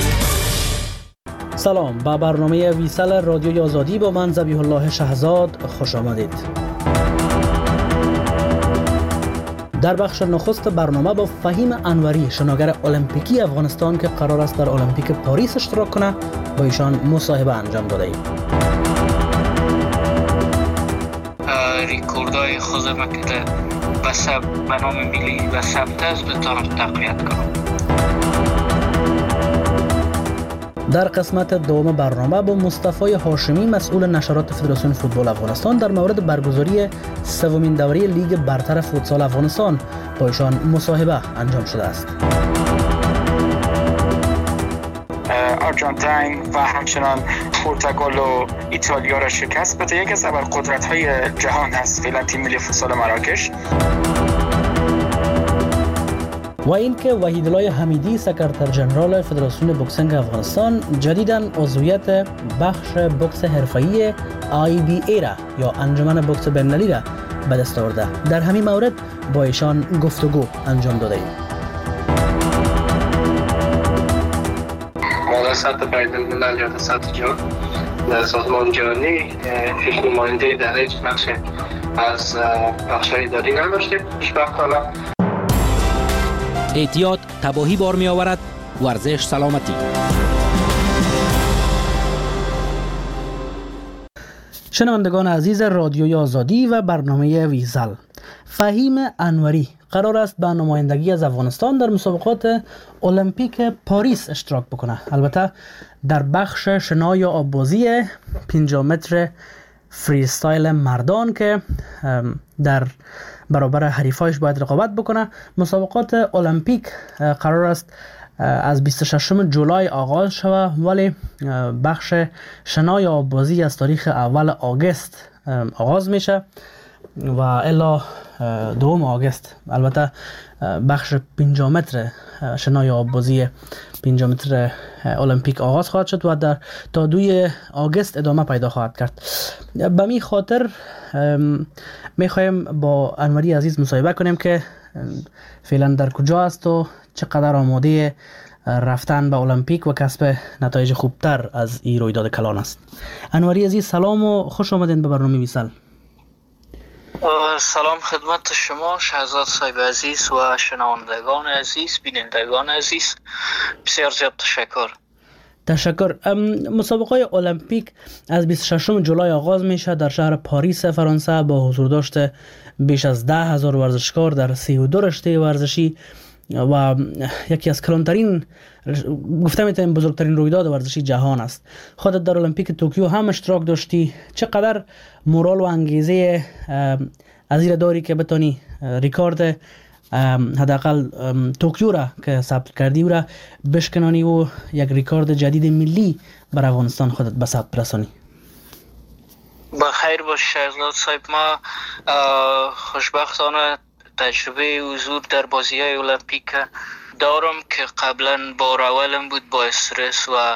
سلام، با برنامه ویسل رادیوی آزادی با من ذبیح الله شهزاد خوش آمدید. در بخش نخست برنامه با فهیم انوری، شناگر المپیکی افغانستان که قرار است در المپیک پاریس اشتراک کنه، با ایشان مصاحبه انجام داده ایم. ریکوردهای خودم که به سب به نام ملی و ثبت است بتانم تقویت کنم. در قسمت دوم برنامه با مصطفی هاشمی، مسئول نشرات فدراسیون فوتبال افغانستان، در مورد برگزاری سومین دوره لیگ برتر فوتسال افغانستان با ایشان مصاحبه انجام شده است. آرژانتین و همچنان پرتغال و ایتالیا را شکست بده، یکی از ابرقدرت‌های جهان هست فعلا تیم ملی فوتسال مراکش. و اینکه وحیدالله حمیدی، سکرتر جنرال فدراسیون بوکسینگ افغانستان، جدیداً عضویت بخش بوکس حرفه‌ای آی بی ای را یا انجمن بوکس بین‌المللی را به دست آورده. در همین مورد با ایشان گفتگو انجام داده ایم. ما در سطح بین‌الملل یا در سطح جهان در سازمان جهانی هیچ نماینده در هیچ بخش از بخش‌های اداری نداشتیم. خوشبختانه اعتیاد تباهی بار می آورد، ورزش سلامتی. شنوندگان عزیز رادیوی آزادی و برنامه ویزل، فهیم انوری قرار است به نمایندگی از افغانستان در مسابقات المپیک پاریس اشتراک بکنه. البته در بخش شنا یا آببازی پنجاه متر فری استایل مردان که در برابر حریفایش باید رقابت بکنه. مسابقات المپیک قرار است از بیست و ششم جولای آغاز شود، ولی بخش شنای آببازی از تاریخ اول آگوست آغاز میشه و الا دوم آگوست. البته بخش پنجاه متر شنای آببازی پنجاه متر المپیک آغاز خواهد شد و در تا دوی آگوست ادامه پیدا خواهد کرد. به می خاطر میخوایم با انوری عزیز مصاحبه کنیم که فعلا در کجا است و چقدر آماده رفتن به المپیک و کسب نتایج خوبتر از این رویداد کلان است. انوری عزیز سلام و خوش آمدین به برنامه ویسل. سلام خدمت شما شهزاد صاحب عزیز و شنوندگان عزیز، بینندگان عزیز، بسیار زیاد تشکر. تشکر. مسابقه المپیک از بیست و ششم جولای آغاز میشه در شهر پاریس فرانسه با حضور داشته بیش از ده هزار ورزشکار در سی و دو رشته ورزشی و یکی از کلانترین، گفته میتونیم بزرگترین رویداد ورزشی جهان است. خودت در المپیک توکیو هم اشتراک داشتی، چقدر مورال و انگیزه از این داری که بتونی ریکارد حداقل توکیو را که ثبت کردی را بشکنانی و یک ریکارد جدید ملی بر افغانستان خودت به ثبت برسانی؟ بخیر باش شهزاد صاحب. ما خوشبختانه تجربه حضور در بازی‌های المپیک دارم که قبلا بار اولم بود. با استرس و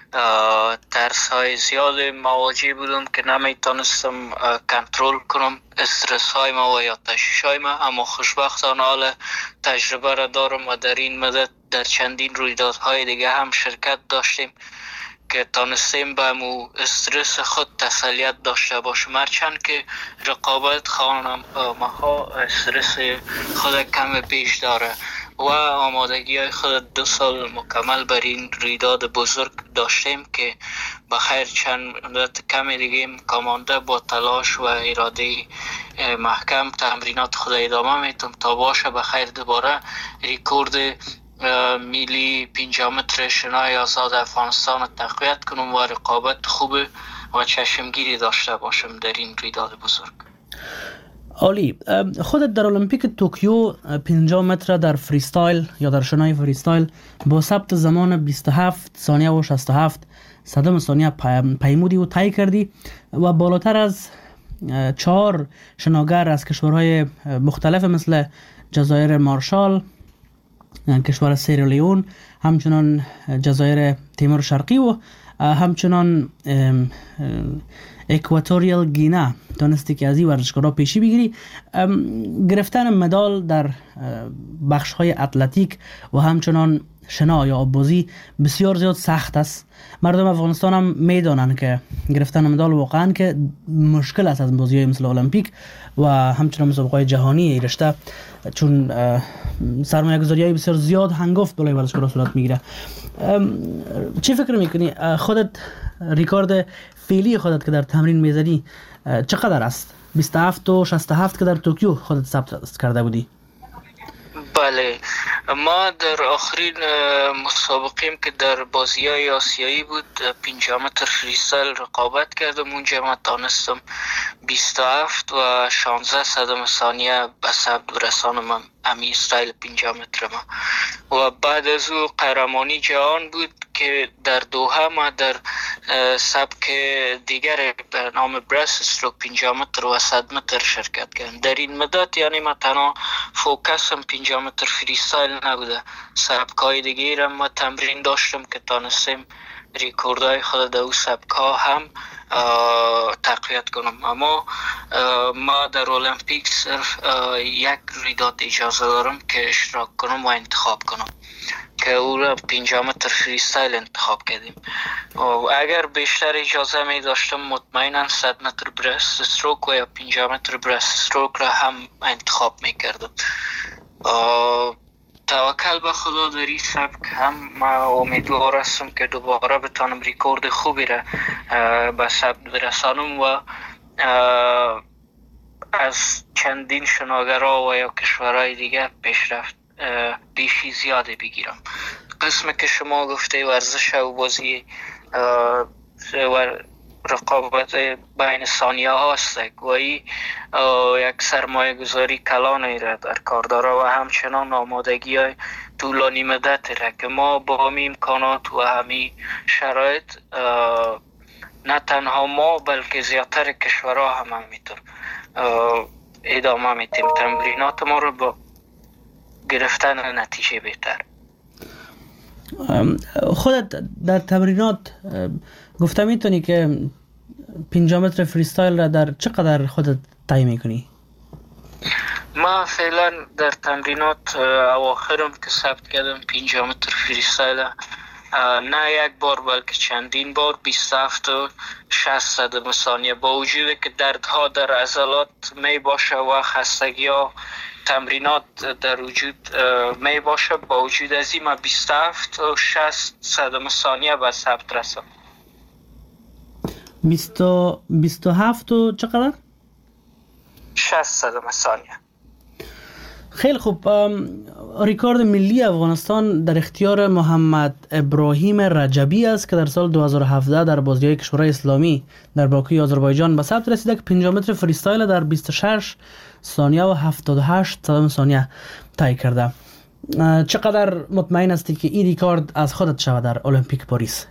ترس های زیاد مواجه بودم که نمیتونستم کنترل کنم استرس های ما و یا تشویش های ما، اما خوشبختانه حالا تجربه را دارم و در این مدت در چندین رویدادهای دیگه هم شرکت داشتیم که تانستیم به مو استرس خود تسلیت داشته باشم. هرچند که رقابت خانم ماها استرس خود کم بیش داره و آمادگی های خود دو سال مکمل بر این رویداد بزرگ داشتیم که بخیر چند مدت کم دیگه کامانده با تلاش و اراده محکم تمرینات خود ادامه میتونم تا باشه بخیر دوباره ریکورد میلی پنجاه متر شنای آزاد افغانستان تقویت کنم و رقابت خوب و چشمگیری داشته باشم در این رویداد بزرگ. عالی. خودت در المپیک توکیو پنجاه متر در فریستایل یا در شنای فریستایل با ثبت زمان بیست و هفت ثانیه و شصت و هفت صدم ثانیه پیمودی و طی کردی و بالاتر از چهار شناگر از کشورهای مختلف مثل جزایر مارشال، کشور سیرالیون، همچنان جزایر تیمور شرقی و همچنان اکواتوریال گینا تونستی که از این ورزشکارها پیشی بگیری. گرفتن مدال در بخش های اتلتیک و همچنان شنا یا آببازی بسیار زیاد سخت است. مردم افغانستان هم میدانند که گرفتن مدال واقعا که مشکل است از بازی‌های مثل المپیک و همچنان مسابقات جهانی رشته، چون سرمایه گذاری بسیار زیاد هنگفت بالای ورزشکارها صورت میگیره. چی فکر میکنی خودت ریکارد فعلی خودت که در تمرین میزنی چقدر است؟ بیست و هفت و شصت و هفت که در توکیو خودت ثبت کرده بودی. بله، ما در آخرین مسابقیم که در بازی‌های آسیایی بود پنجاه متر فریستایل رقابت کردم. اونجا ما تانستم بیست و هفت و شانزده صدم ثانیه به ثبت رسانم امی استایل پنجاه متر ما. و بعد از او قهرمانی جهان بود که در دوحه ما در سبک دیگر به نام برست استروک پنجاه متر و صد متر شرکت کردم. در این مدت یعنی ما تنها فوکسم پنجاه متر فریستایل نبوده، سبکای دیگه را ما تمرین داشتم که تانستیم ریکوردهای خود در او سبکا هم تقویت کنم. اما ما در المپیک صرف یک رویداد اجازه دارم که اشتراک کنم و انتخاب کنم که او را پنجاه متر فریستایل انتخاب کردیم. اگر بیشتر اجازه می داشتم مطمئنا صد متر برست استروک و یا پنجاه متر برست استروک را هم انتخاب می کردم. توکل به خدا در این سبک هم ما امیدوار هستم که دوباره بتانم ریکورد خوبی را به ثبت برسانم و از چندین شناگرها و یا کشورهای دیگه پیشرفت بیشی زیاده بگیرم. قسم که شما گفته ورزش و بازی رقابت بین ثانیه هاست و ای یک سرمایه گذاری کلان ایره در کاردارا و همچنان آمادگی های طولانی مدت را که ما با همی امکانات و همی شرایط نه تنها ما بلکه زیادتر کشورها هم همینطور ادامه میتیم تمرینات ما رو با گرفتن نتیجه بهتر. خودت در تمرینات گفته میتونی که پنجاه متر فریستایل را در چقدر خودت طی میکنی؟ ما فعلا در تمرینات اواخرم که ثبت کردم پنجاه متر فریستایل نه یک بار بلکه چندین بار بیست و هفت و شصت صدم ثانیه با وجود که دردها در عضلات می باشه و خستگی ها تمرینات در وجود می باشه با وجود از این ما بیست و هفت و شصت صدم ثانیه به ثبت رسم. بیست و هفت و چقدر؟ شصت صدم ثانیه. خیلی خوب. ریکورد ملی افغانستان در اختیار محمد ابراهیم رجبی است که در سال دو هزار و هفده در بازی‌های کشورهای اسلامی در باکوی آذربایجان به ثبت رسیده که پنجاه متر فریستایل در بیست و شش ثانیه و هفتاد و هشت صدم ثانیه طی کرده. چقدر مطمئن هستی که این ریکورد از خودت شود در المپیک پاریس؟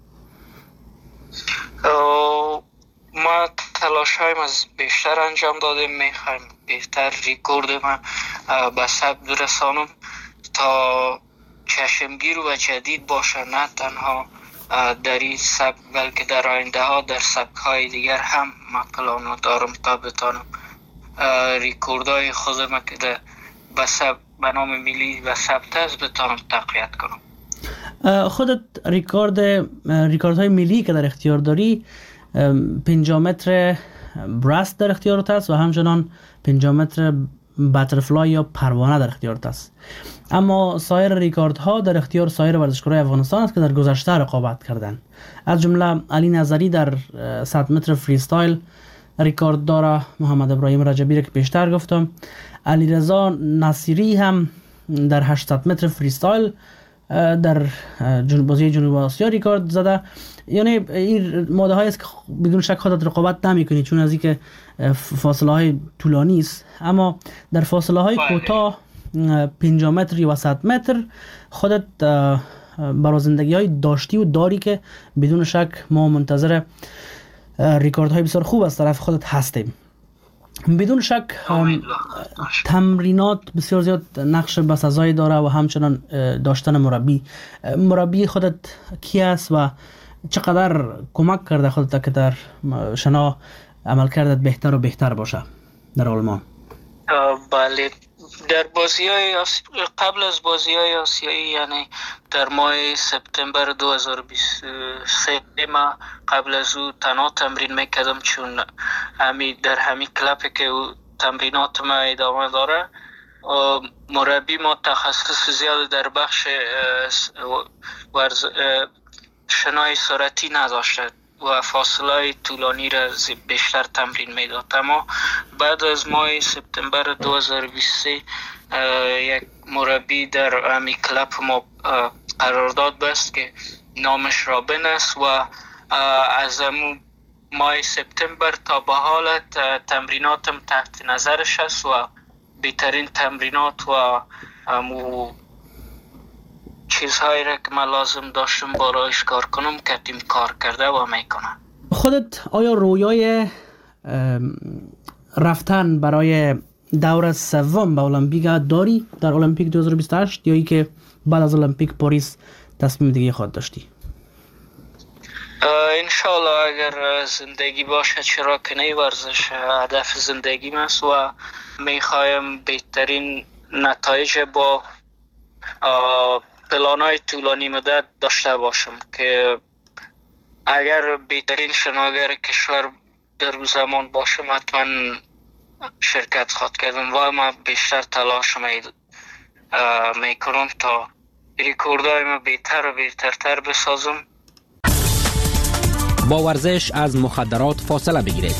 ما تلاش هایم از بیشتر انجام دادیم، میخوایم بهتر ریکورد ما به ثبت رسانم تا چشمگیر و جدید باشه، نه تنها در این سبک بلکه در آینده ها در سبک های دیگر هم ما پلانو دارم تا بتانم ریکوردهای خودم که به ثبت به نام ملی و ثبت است بتانم تقویت کنم. خودت ریکورد ریکوردهای ملی که در اختیار داری پنجاه متر برست در اختیارت است و همچنان پنجاه متر باترفلای یا پروانه در اختیارت است، اما سایر ریکوردها در اختیار سایر ورزشکاران افغانستان است که در گذشته رقابت کردند. از جمله علی نظری در صد متر فریستایل ریکورد داره، محمد ابراهیم رجبی را که پیشتر گفتم، علیرضا نصیری هم در هشتصد متر فریستایل در بازی جنوب آسیا ریکورد زده. یعنی این ماده هایی است که بدون شک خودت رقابت نمی کنی چون از اینکه فاصله های طولانی است، اما در فاصله های کوتاه پنجاه متر یا صد متر خودت برای زندگی های داشتی و داری که بدون شک ما منتظر ریکورد های بسیار خوب از طرف خودت هستیم. بدون شک تمرینات بسیار زیاد نقش بسزایی داره و همچنان داشتن مربی. مربی خودت کی است و چقدر کمک کرده خودت که در شنا عمل کردت بهتر و بهتر باشه در آلمان؟ بله، در بازی های آسی... قبل از بازی های آسیایی یعنی در ماه سپتامبر دو هزار و بیست و سه ما قبل از او تنها تمرین میکردم چون همی در همین کلپی که تمرینات ما ادامه داره مربی ما تخصص زیاد در بخش ورز... شنای سرعتی نداشته و فاصله طولانی را بیشتر تمرین میداد، اما بعد از ماه سپتامبر دو هزار و بیست و سه یک مربی در امی کلاب ما قرارداد بست که نامش رابن است و از ماه سپتامبر تا به حالت تمریناتم تحت نظرش است و بهترین تمرینات و امو چیزهایی را که من لازم داشتم برایش کار کنم کتیم کار کرده و میکنم. خودت آیا رویای رفتن برای دور سوم به المپیک داری در المپیک دو هزار و بیست و هشت یا ای که بعد از المپیک پاریس تصمیم دیگه خود داشتی؟ انشالله اگر زندگی باشه چرا که نه، ورزش هدف زندگیم است و میخوایم بهترین نتایج با پلانای طولانی مدت داشته باشم که اگر بهترین شناگر کشور در اون زمان باشم حتما شرکت خواهد کردم و ما بیشتر تلاش میکنم تا ریکوردهای ما بهتر و بهترتر بسازم. با ورزش از مخدرات فاصله بگیرید.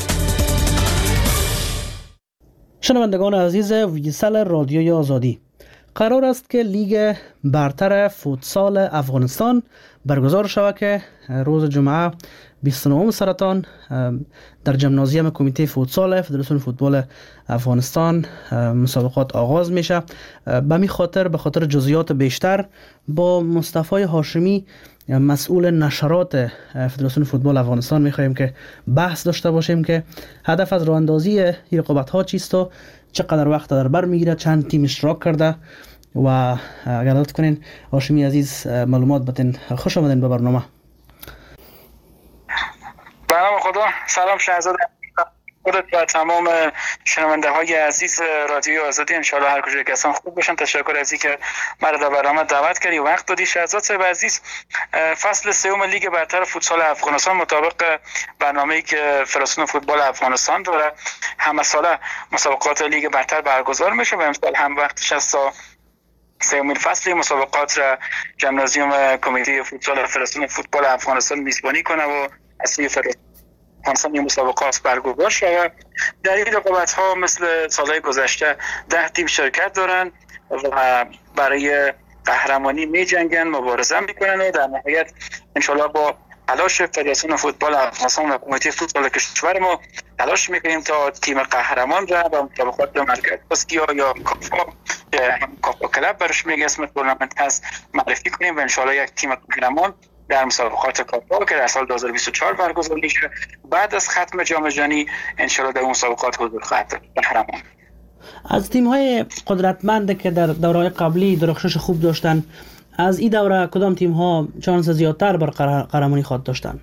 شنوندگان عزیز ویسل رادیوی آزادی، قرار است که لیگ برتر فوتسال افغانستان برگزار شود که روز جمعه بیست و نه سرطان در ژیمنازیوم کمیته فوتسال فدراسیون فوتبال افغانستان مسابقات آغاز میشه. به می خاطر به خاطر جزئیات بیشتر با مصطفی هاشمی مسئول نشرات فدراسیون فوتبال افغانستان میخواهیم که بحث داشته باشیم که هدف از راه اندازی این رقابت ها چیست و چقدر وقت در بر میگیره، چند تیم اشتراک کرده و اگر لطف کنین هاشمی عزیز معلومات بتین. خوش آمدین به برنامه. به نام خدا. سلام شهزاده خودت و تمام شنونده های عزیز رادیو آزادی. انشاءالله هر کجا که هستن خوب باشن. تشکر از اینکه مرا در برنامه دعوت کردی و وقت دادی. شهزاد صاحب عزیز، فصل سوم لیگ برتر فوتسال افغانستان مطابق برنامه‌ای که فدراسیون فوتبال افغانستان داره همه ساله مسابقات لیگ برتر برگزار میشه و امسال هم وقتش است سومین فصل مسابقات را ژیمنازیوم کمیته فوتسال فدراسیون فوتبال افغانستان میزبانی کنه و اصلی فدراسیون این مسابقات برگزار شده. در این رقابت ها مثل سالهای گذشته ده تیم شرکت دارن و برای قهرمانی می جنگن، مبارزه میکنن و در نهایت انشالله با تلاش فدراسیون فوتبال افغانستان و کمیته فوتبال کشور ما تلاش میکنیم تا تیم قهرمان را با مسابقات مرکز اسیا یا کافا کافا کلاب برش میگه اسم تورنمنت هست معرفی کنیم و انشالله یک تیم قهرمان در مسابقات کافا که در سال دو هزار و بیست و چهار برگزار میشه بعد از ختم جام جهانی انشالله در اون مسابقات حضور خواهد داشت قهرمان. از تیم های قدرتمند که در دوره‌های قبلی درخشش خوب داشتن، از این دوره کدام تیم ها چانس زیادتر بر قهرمانی خواهد داشتن؟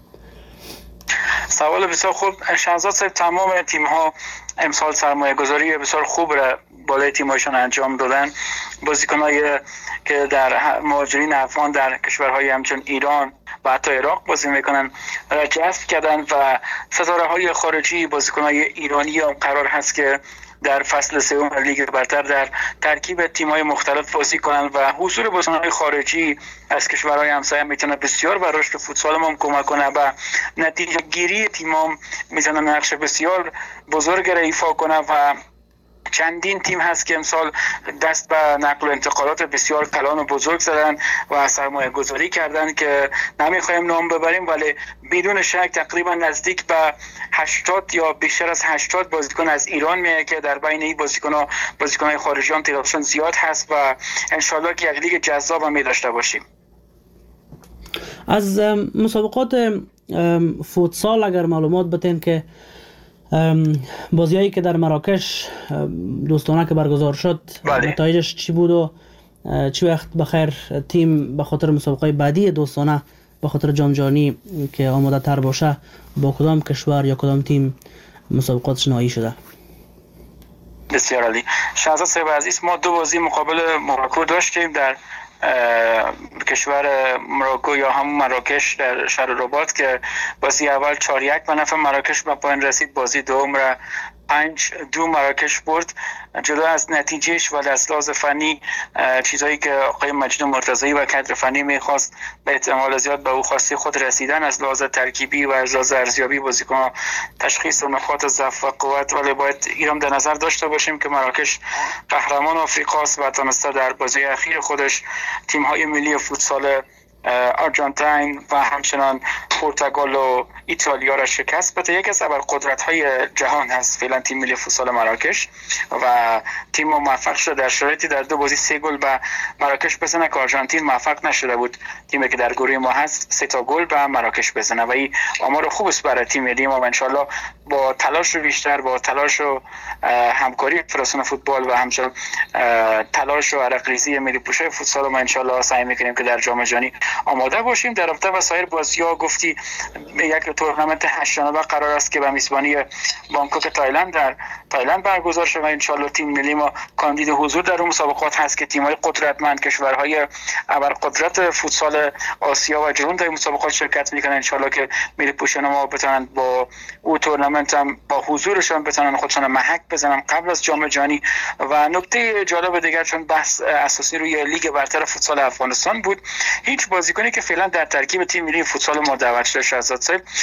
سوال بسیار خوب شهزاد صاحب. تمام تیم ها امسال سرمایه گذاری بسیار خوب را بالای تیم هایشان انجام دادن. بازیکن‌های که در مهاجرین افغان در کشورهای همچون ایران و حتی عراق بازی میکنن را جذب کردن و ستاره های خارجی بازیکن‌های ایرانی هم قرار هست که در فصل سوم لیگ برتر در ترکیب تیم‌های مختلف بازی کنند و حضور بازیکن‌های خارجی از کشورهای همسایه میتونه بسیار بر رشد فوتسال ما کمک کنه و نتیجه گیری تیم‌ها میتونه نقش بسیار بزرگ را ایفا کنه و چندین تیم هست که امسال دست به نقل و انتقالات بسیار کلان و بزرگ زدن و سرمایه گذاری کردن که نمیخوایم نام ببریم ولی بدون شک تقریبا نزدیک به هشتاد یا بیشتر از هشتاد بازیکن از ایران میاد که در بین این بازیکن‌ها بازیکن‌های خارجی هم تعدادشون زیاد هست و انشالله که یک لیگ جذاب هم داشته باشیم. از مسابقات فوتسال اگر معلومات بدین که بازیایی که در مراکش دوستانه که برگزار شد نتایجش چی بود و چی وقت بخیر تیم به خاطر مسابقه بعدی دوستانه به خاطر جام جهانی که آماده تر باشه با کدام کشور یا کدام تیم مسابقاتش نهایی شده؟ بسیار عالی. شهزاد صاحب عزیز، ما دو بازی مقابل مراکو داشتیم در کشور مراکو یا همون مراکش در شهر رباط که بازی اول چهار یک به نفع مراکش به پایان رسید. بازی دوم را پنج دو مراکش برد. جدا از نتیجهش و از لحاظ فنی چیزایی که آقای مجید مرتضی و کادر فنی میخواست به احتمال زیاد به او خواسته خود رسیدن. از لحاظ ترکیبی و از لحاظ ارزیابی بازیکن تشخیص نقاط ضعف و قوت، ولی باید ایران در نظر داشته باشیم که مراکش قهرمان آفریقاست و تونسته در بازی اخیر خودش تیم‌های ملی فوتسال آرژانتین و همچنان پرتغال و ایتالیا را شکست بده. یکی از ابرقدرت‌های جهان هست فعلا تیم ملی فوتسال مراکش و تیم موفق شده در شرایطی در دو بازی سه گل به مراکش بزنه که آرژانتین موفق نشده بود. تیمی که در گروه ما هست سه تا گل به مراکش بزنه و این آمار خوب است برای تیم ملی ما و انشالله با تلاش بیشتر، با تلاش و همکاری فدراسیون فوتبال و همچنان تلاش و عرق‌ریزی ملی پوشای فوتسال ما انشالله سعی می‌کنیم که در جام جهانی آماده باشیم. در رابطه با سایر بازی‌ها گفتی یک تورنمنت هشت جانبه قرار است که به میزبانی بانکوک تایلند در تایلند برگزار شود و انشالله تیم ملی ما کاندید حضور در اون مسابقات هست که تیم‌های قدرتمند کشورهای ابرقدرت فوتسال آسیا و جهان در مسابقات شرکت می‌کنند. انشالله که ملی پوشان ما بتونن با اون تورنمنت هم با حضورشان بتونن خودشون محک بزنن قبل از جام جهانی. و نکته جالب دیگر چون بحث اساسی روی لیگ برتر فوتسال افغانستان بود، هیچ بازیکنی که فعلا در ترکیب تیم ملی فوتسال ما دعوت شده شهزاد صاحب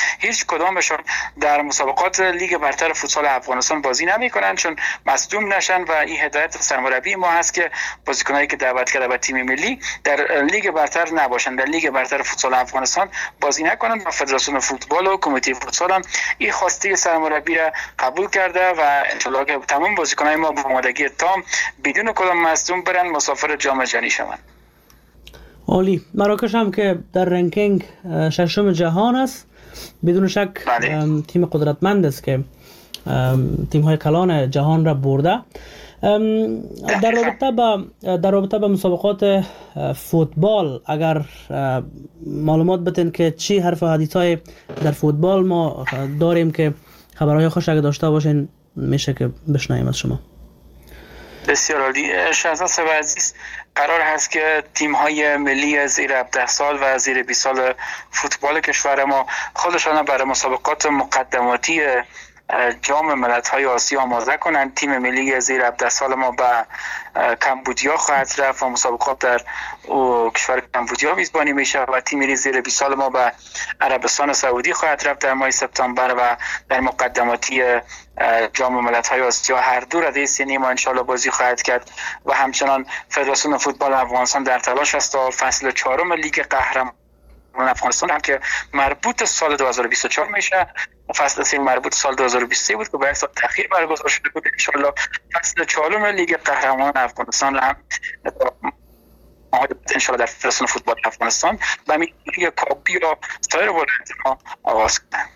هیچ کدامشون در مسابقات لیگ برتر فوتسال افغانستان بازی نمیکنن چون مصدوم نشن و این هدایت سرمربی ما هست که بازیکنایی که دعوت کرده به تیم ملی در لیگ برتر نباشن، در لیگ برتر فوتسال افغانستان بازی نکنن و فدراسیون فوتبال و کمیته فوتسال هم این خواسته سرمربی را قبول کرده و انشالله که تمام بازیکنای ما با آمادگی تام بدون کدام مصدوم برن مسافر جام جهانی شوند. عالی. مراکش هم که در رنکینگ ششم جهان است، بدون شک تیم قدرتمند است که تیم های کلان جهان را برده. در رابطه با در رابطه با مسابقات فوتبال اگر معلومات بدین که چی حرف و حدیث های در فوتبال ما داریم که خبرهای خوش اگه داشته باشین میشه که بشنویم از شما. بسیار عالی. شهزاد صاحب عزیز، قرار هست که تیم های ملی زیر هفده سال و زیر بیست سال فوتبال کشور ما خودشان برای مسابقات مقدماتی جام ملت‌های آسیا آماده کنند. تیم ملی زیر هفده سال ما به کمبودیا خواهد رفت و مسابقات در کشور کمبودیا میزبانی میشه و تیم ملی زیر بیست سال ما به عربستان سعودی خواهد رفت در ماه سپتامبر و در مقدماتی جام ملت‌های آسیا هر دو رده سنی ما انشالله بازی خواهد کرد و همچنان فدراسیون فوتبال افغانستان در تلاش است تا فصل چهارم لیگ قهرمان افغانستان هم که مربوط سال دو هزار و بیست و چهار میشه، فصل سه مربوط سال دو هزار و بیست و سه بود که با یک سال تأخیر برگزار شده بود، انشالله فصل چهارم لیگ قهرمان افغانستان هم انشالله در فدراسیون فوتبال افغانستان و لیگ کاپی و سایر ولایت ما آغاز کنند.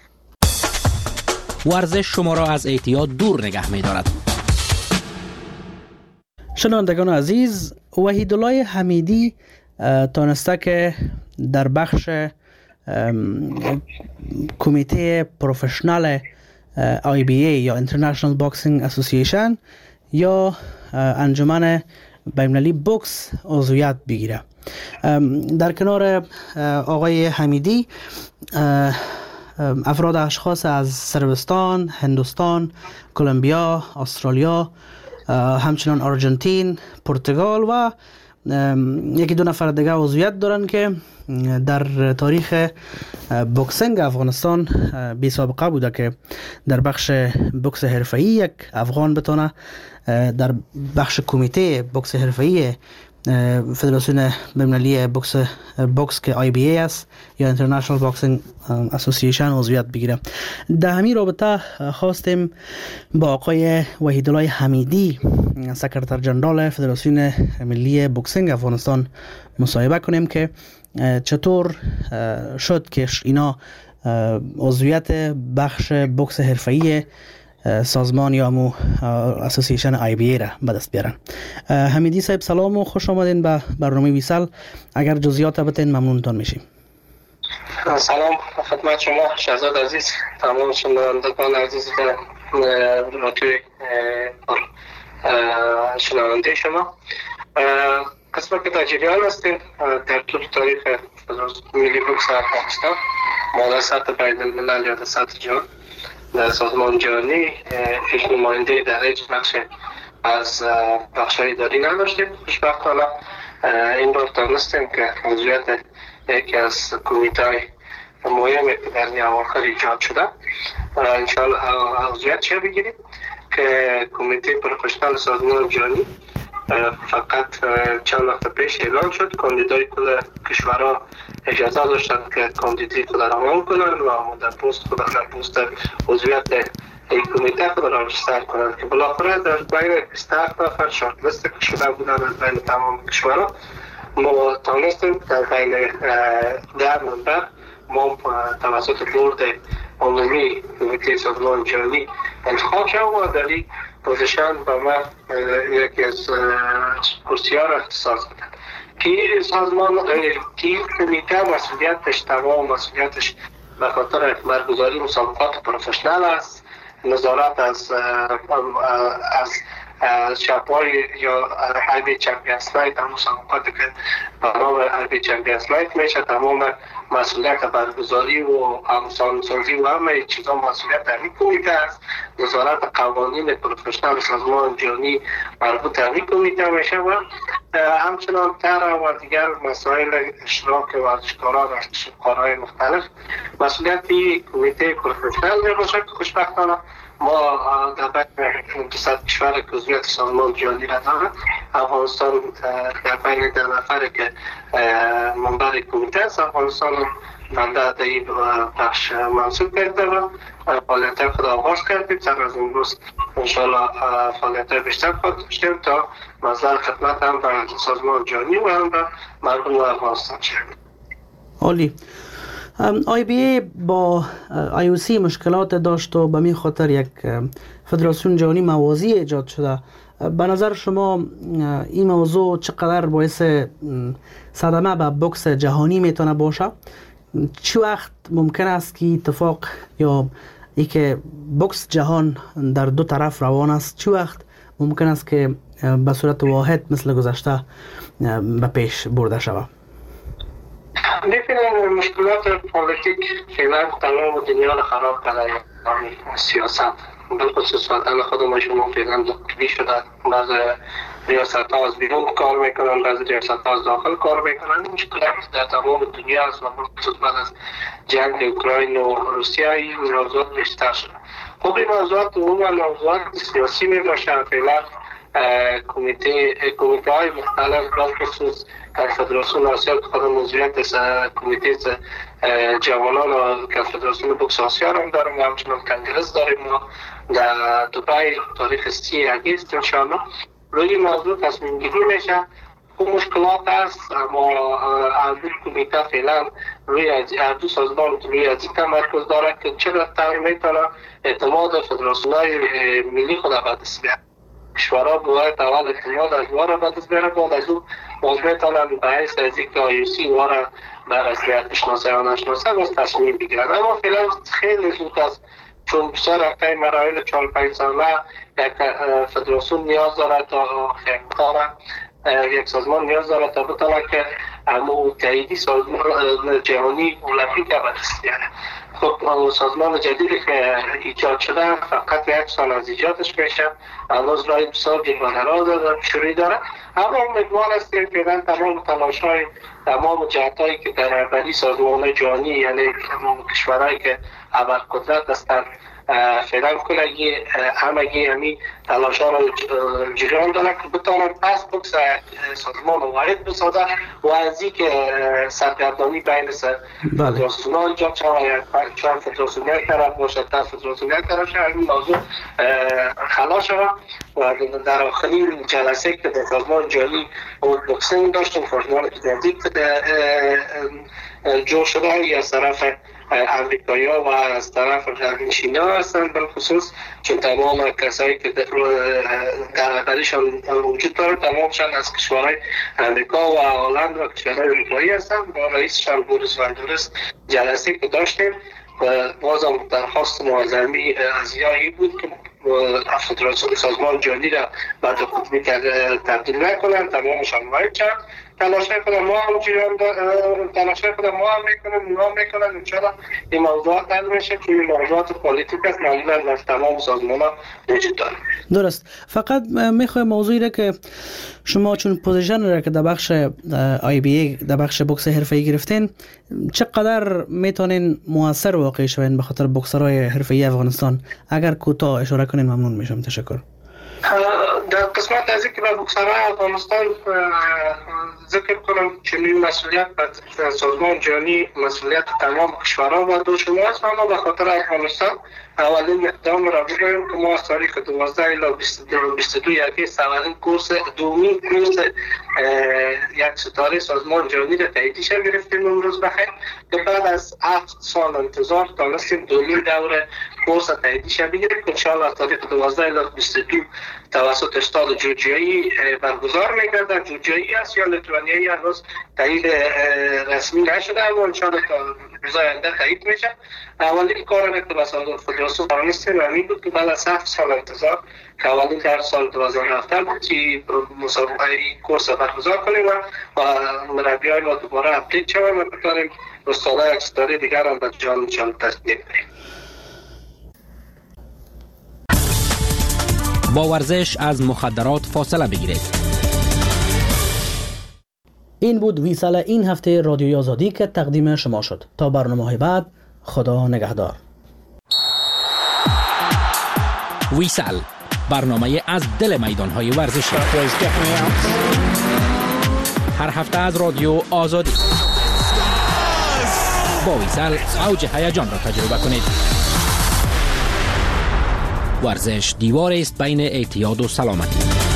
ورزش شما را از اعتیاد دور نگه می‌دارد. شنوندگان عزیز، وحیدالله حمیدی تانسته که در بخش کمیته پروفشنال آی بی ای یا International Boxing Association یا انجمن بین‌المللی بوکس عضویت بگیره. در کنار آقای حمیدی افراد اشخاص از سربستان، هندوستان، کلمبیا، استرالیا، همچنان آرژانتین، پرتغال و یکی دو نفر دیگه عضویت دارن که در تاریخ بوکسینگ افغانستان بی سابقه بوده که در بخش بوکس حرفه‌ای یک افغان بتونه در بخش کمیته بوکس حرفه‌ای فدراسیون بین‌المللی بوکس بوکس که آی بی ای است یا International Boxing Association عضویت بگیره. در همین رابطه خواستیم با آقای وحیدالله حمیدی سکرتر جنرال فدراسیون ملی بوکسینگ افغانستان مصاحبه کنیم که چطور شد که اینا عضویت بخش بوکس حرفه‌ای سازمان یا مو اسوسییشن آی بی ای را به دست بیارن. حمیدی صاحب سلام و خوش آمدین به برنامه ویسل. اگر جزئیات بتین ممنونتان میشیم. سلام خدمت شما شهزاد عزیز، تمام شنوندگان عزیز که رادیوی شنونده شما. قسمت که در جریان هستیم در طول تاریخ ملی بوکس افغانستان ما در سطح بین الملل یا در سطح جهان در سازمان جهانی هیچ نماینده در هیچ بخش از بخش‌های اداری نداشتیم. خوشبختانه این بار تانستیم که عضویت یکی از کمیته‌های مهمی که در این اواخر ایجاد شده انشاءالله عضویت چه بگیریم که کمیته پروفشنال سازمان جهانی فقط چند وقت پیش اعلام شد کاندیدای کل کشورها اجازه داشتن که کاندیدی خود را اعلام کنند و در پست خود در پست عضویت این کمیته خود را رجیستر کنند که بالاخره در بین بیست و هفت نفر شارت لیست شده بودن از بین تمام کشورها ما تانستیم در بین ده نفر ما توسط بورد عمومی کمیته سازمان جهانی انتخاب شد و در این پوزیشن به من یکی از کرسی ها را اختصاص میدن که سازمان که کمیته مسئولیتش تمام مسئولیتش به خاطر برگزاری مسابقات پروفشنال است، نظارت از از شب‌های یا حربی چمپیونز نایت هم مسابقاتی که به نام حربی چمپیونز نایت میشه تمام مسئولیت برگزاری و همسانسازی و همه چیزا مسئولیت در این کمیته است. نظارت قوانین پروفشنال سازمان جهانی مربوط در این کمیته میشه و همچنان تر و دیگر مسائل اشتراک ورزشکاران در کارهای مختلف مسئولیتی کمیته پروفسیونل میباشد که خوشبختانه ما در بین دوصد کشور که عضویت سازمان جهانی را دارد، افغانستان در بین ده نفر که منبر کمیته است، افغانستان بنده در این بخش منصوب کرده و فعالیت خود آغاز کردیم. سر از امروز انشاءالله فعالیت بیشتر خواهد داشتیم تا مظهر خدمت هم به سازمان جهانی و هم به مردم افغانستان شد. عالی. آی بی ای با آی او سی مشکلات داشت و به می خاطر یک فدراسیون جهانی موازی ایجاد شده. به نظر شما این موضوع چقدر باعث صدمه به بوکس جهانی میتونه باشه؟ چه وقت ممکن است که اتفاق یا ای که بوکس جهان در دو طرف روان است، چه وقت ممکن است که به صورت واحد مثل گذشته به پیش برده شود؟ می‌بینیم مشکلات پولیتیک فعلا تمام دنیا را خراب کرده. سیاست بالخصوص وطن خود ما شما فعلا داخلی شده، بعض ریاست ها از بیرون کار میکنن، بعض ریاست ها از داخل کار میکنن. این مشکلات در تمام دنیا است و بالخصوص بعد از جنگ اوکراین و روسیه این موضوعات بیشتر شده. خب این موضوعات عموما موضوعات سیاسی میباشد. فعلا کمیته کمیته های مختلف بالخصوص کنفدراسیون آسیا که خود موضوعیت کمیته جوانان و کنفدراسیون بوکس آسیا هم داریم و همچنان کنگرس داریم. ما در دبی تاریخ سی اگست انشاءالله روی موضوع تصمیم گیری میشه. خب مشکلات هست اما هر دو کمیته فعلا روی هر دو سازمان روی از این تمرکز داره که چرا تعیین میتونه اعتماد فدراسیون های ملی خود به دست بیاره. کشورها باید اول اعتماد از وارا به دست بیاره، بعد از او باز میتونن به حیث از اینکه آی او سی وارا به رسمیت بشناسه یا نشناسه باز تصمیم بگیرن. اما فعلا خیلی زود است چون بیشتر رفته مراحل چهار پنج ساله یک فدراسیون نیاز داره تا یک کار یک سازمان نیاز داره تا بتونه که امو تاییدی سازمان جهانی المپیک به دست بیاره. خب سازمان جدیدی که ایجاد شده فقط یک سال از ایجادش میشه، هنوز راه بسیار دراز شروعی داره. اما امیدوار هستیم که تمام تلاش‌های تمام جهت‌هایی که در رهبری سازمان جهانی یعنی کشورهایی که ابرقدرت هستند فعلا کلگی همگی همین تلاش‌ها رو جریان دارن که بتونن پس بوکس سازمان واحد بسازن و از این که سرگردانی بین فدراسیون‌ها ایجاد شود یا چند فدراسیون یک طرف باشد تا فدراسیون یک طرف شود این موضوع خلاص شود. و در آخرین جلسه که در سازمان جهانی بوکسینگ داشتیم سازمان جدید جو شده یا از طرف امریکایی ها و از طرف غربنشینی ها هستند بالخصوص چون تمام کسایی که در رهبریشان وجود دارد تمامشان از کشورهای امریکا و هلند و کشورهای اروپایی هستند. با رئیسشان بوریس واندورس جلسه که داشتیم و بازم درخواست معظمی از یایی بود که فدراسیون سازمان جهانی را بعد خود تبدیل نکنند، تمامشان واحد شد. تلاشای خود ما هم جریان تلاشای خود ما هم میکنن اونا هم میکنن انشاءالله این موضوعات حل میشه که این موضوعات پولیتیک است معمولا در تمام سازمان‌ها وجود داره. درست. فقط میخوایم موضوعی را که شما چون پوزیشن را که در بخش آی بی ای در بخش بوکس حرفه‌ای گرفتین چقدر میتونین موثر واقع شوین به خاطر بوکسرهای حرفه‌ای افغانستان؟ اگر کوتاه اشاره کنین ممنون میشم. تشکر. در قسمت از اینکه به بوکسرهای افغانستان ذکر کنم چنین مسئولیت به سازمان جهانی مسئولیت تمام کشورها و دو شما است. اما به خاطر افغانستان اولین اقدام را بگویم که ما از تاریخ دوازده الی بیست و دو اگست اولین کورس دومین کورس یک ستاره سازمان جهانی را تاییدیش گرفتیم امروز بخیر که بعد از هفت سال انتظار تانستیم دومین دوره کورس تاییدیش بگیریم که انشاءالله از تاریخ دوازده الی بیست و دو توسط استاد جورجیایی برگزار می‌گردد. جورجیایی است یا لیتوانیایی هنوز تایید رسمی نشده اما انشاءالله تا روز آینده تایید میشه. اولین کار که به فدراسیون دانستیم همین بود که بعد از هفت سال انتظار که اولین در سال دو هزار و هفت بود که مسابقه این کورس برگزار کنیم و مربیای ما دوباره اپدیت شویم و بتونیم استادای یک ستاره دیگر هم به جان جان تصدیق کنیم. با ورزش از مخدرات فاصله بگیرید. این بود ویسال این هفته رادیوی آزادی که تقدیم شما شد. تا برنامه‌های بعد خدا نگهدار. ویسل، برنامه از دل میدان‌های ورزشی، هر هفته از رادیو آزادی. با ویسل اوج هیجان را تجربه کنید. ورزش دیواری است بین اعتیاد و سلامتی.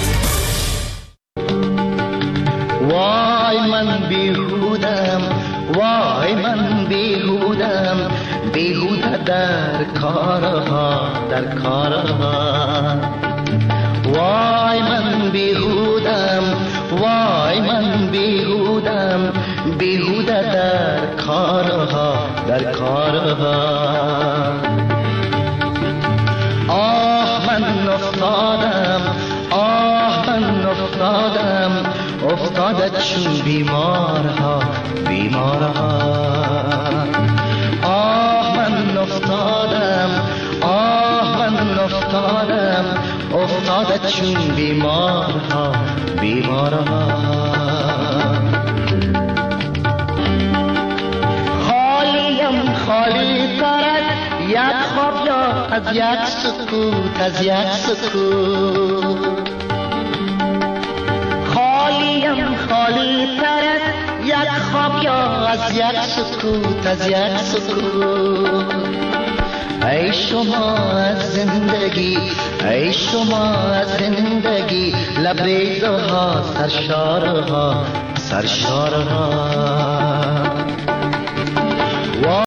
وای من بیهودم، وای من بیهودم، بیهوده در کارها، در کارها. وای من بیهودم، وای من بیهودم، بیهوده در کارها، در کارها. آه من افتادم، آه من افتادم، افتاده چون بیمارها، بیمارها. آه من افتادم، آه من افتادم، افتاده چون بیمارها، بیمارها. خالیم خالی ترک یک خواب یا از یک سکوت، از یک سکوت. خالیم خالی ترک یک خواب یا از یک سکوت، از یک سکوت. ای شما از زندگی، ای شما از زندگی، لبریزها، سرشارها، سرشارها.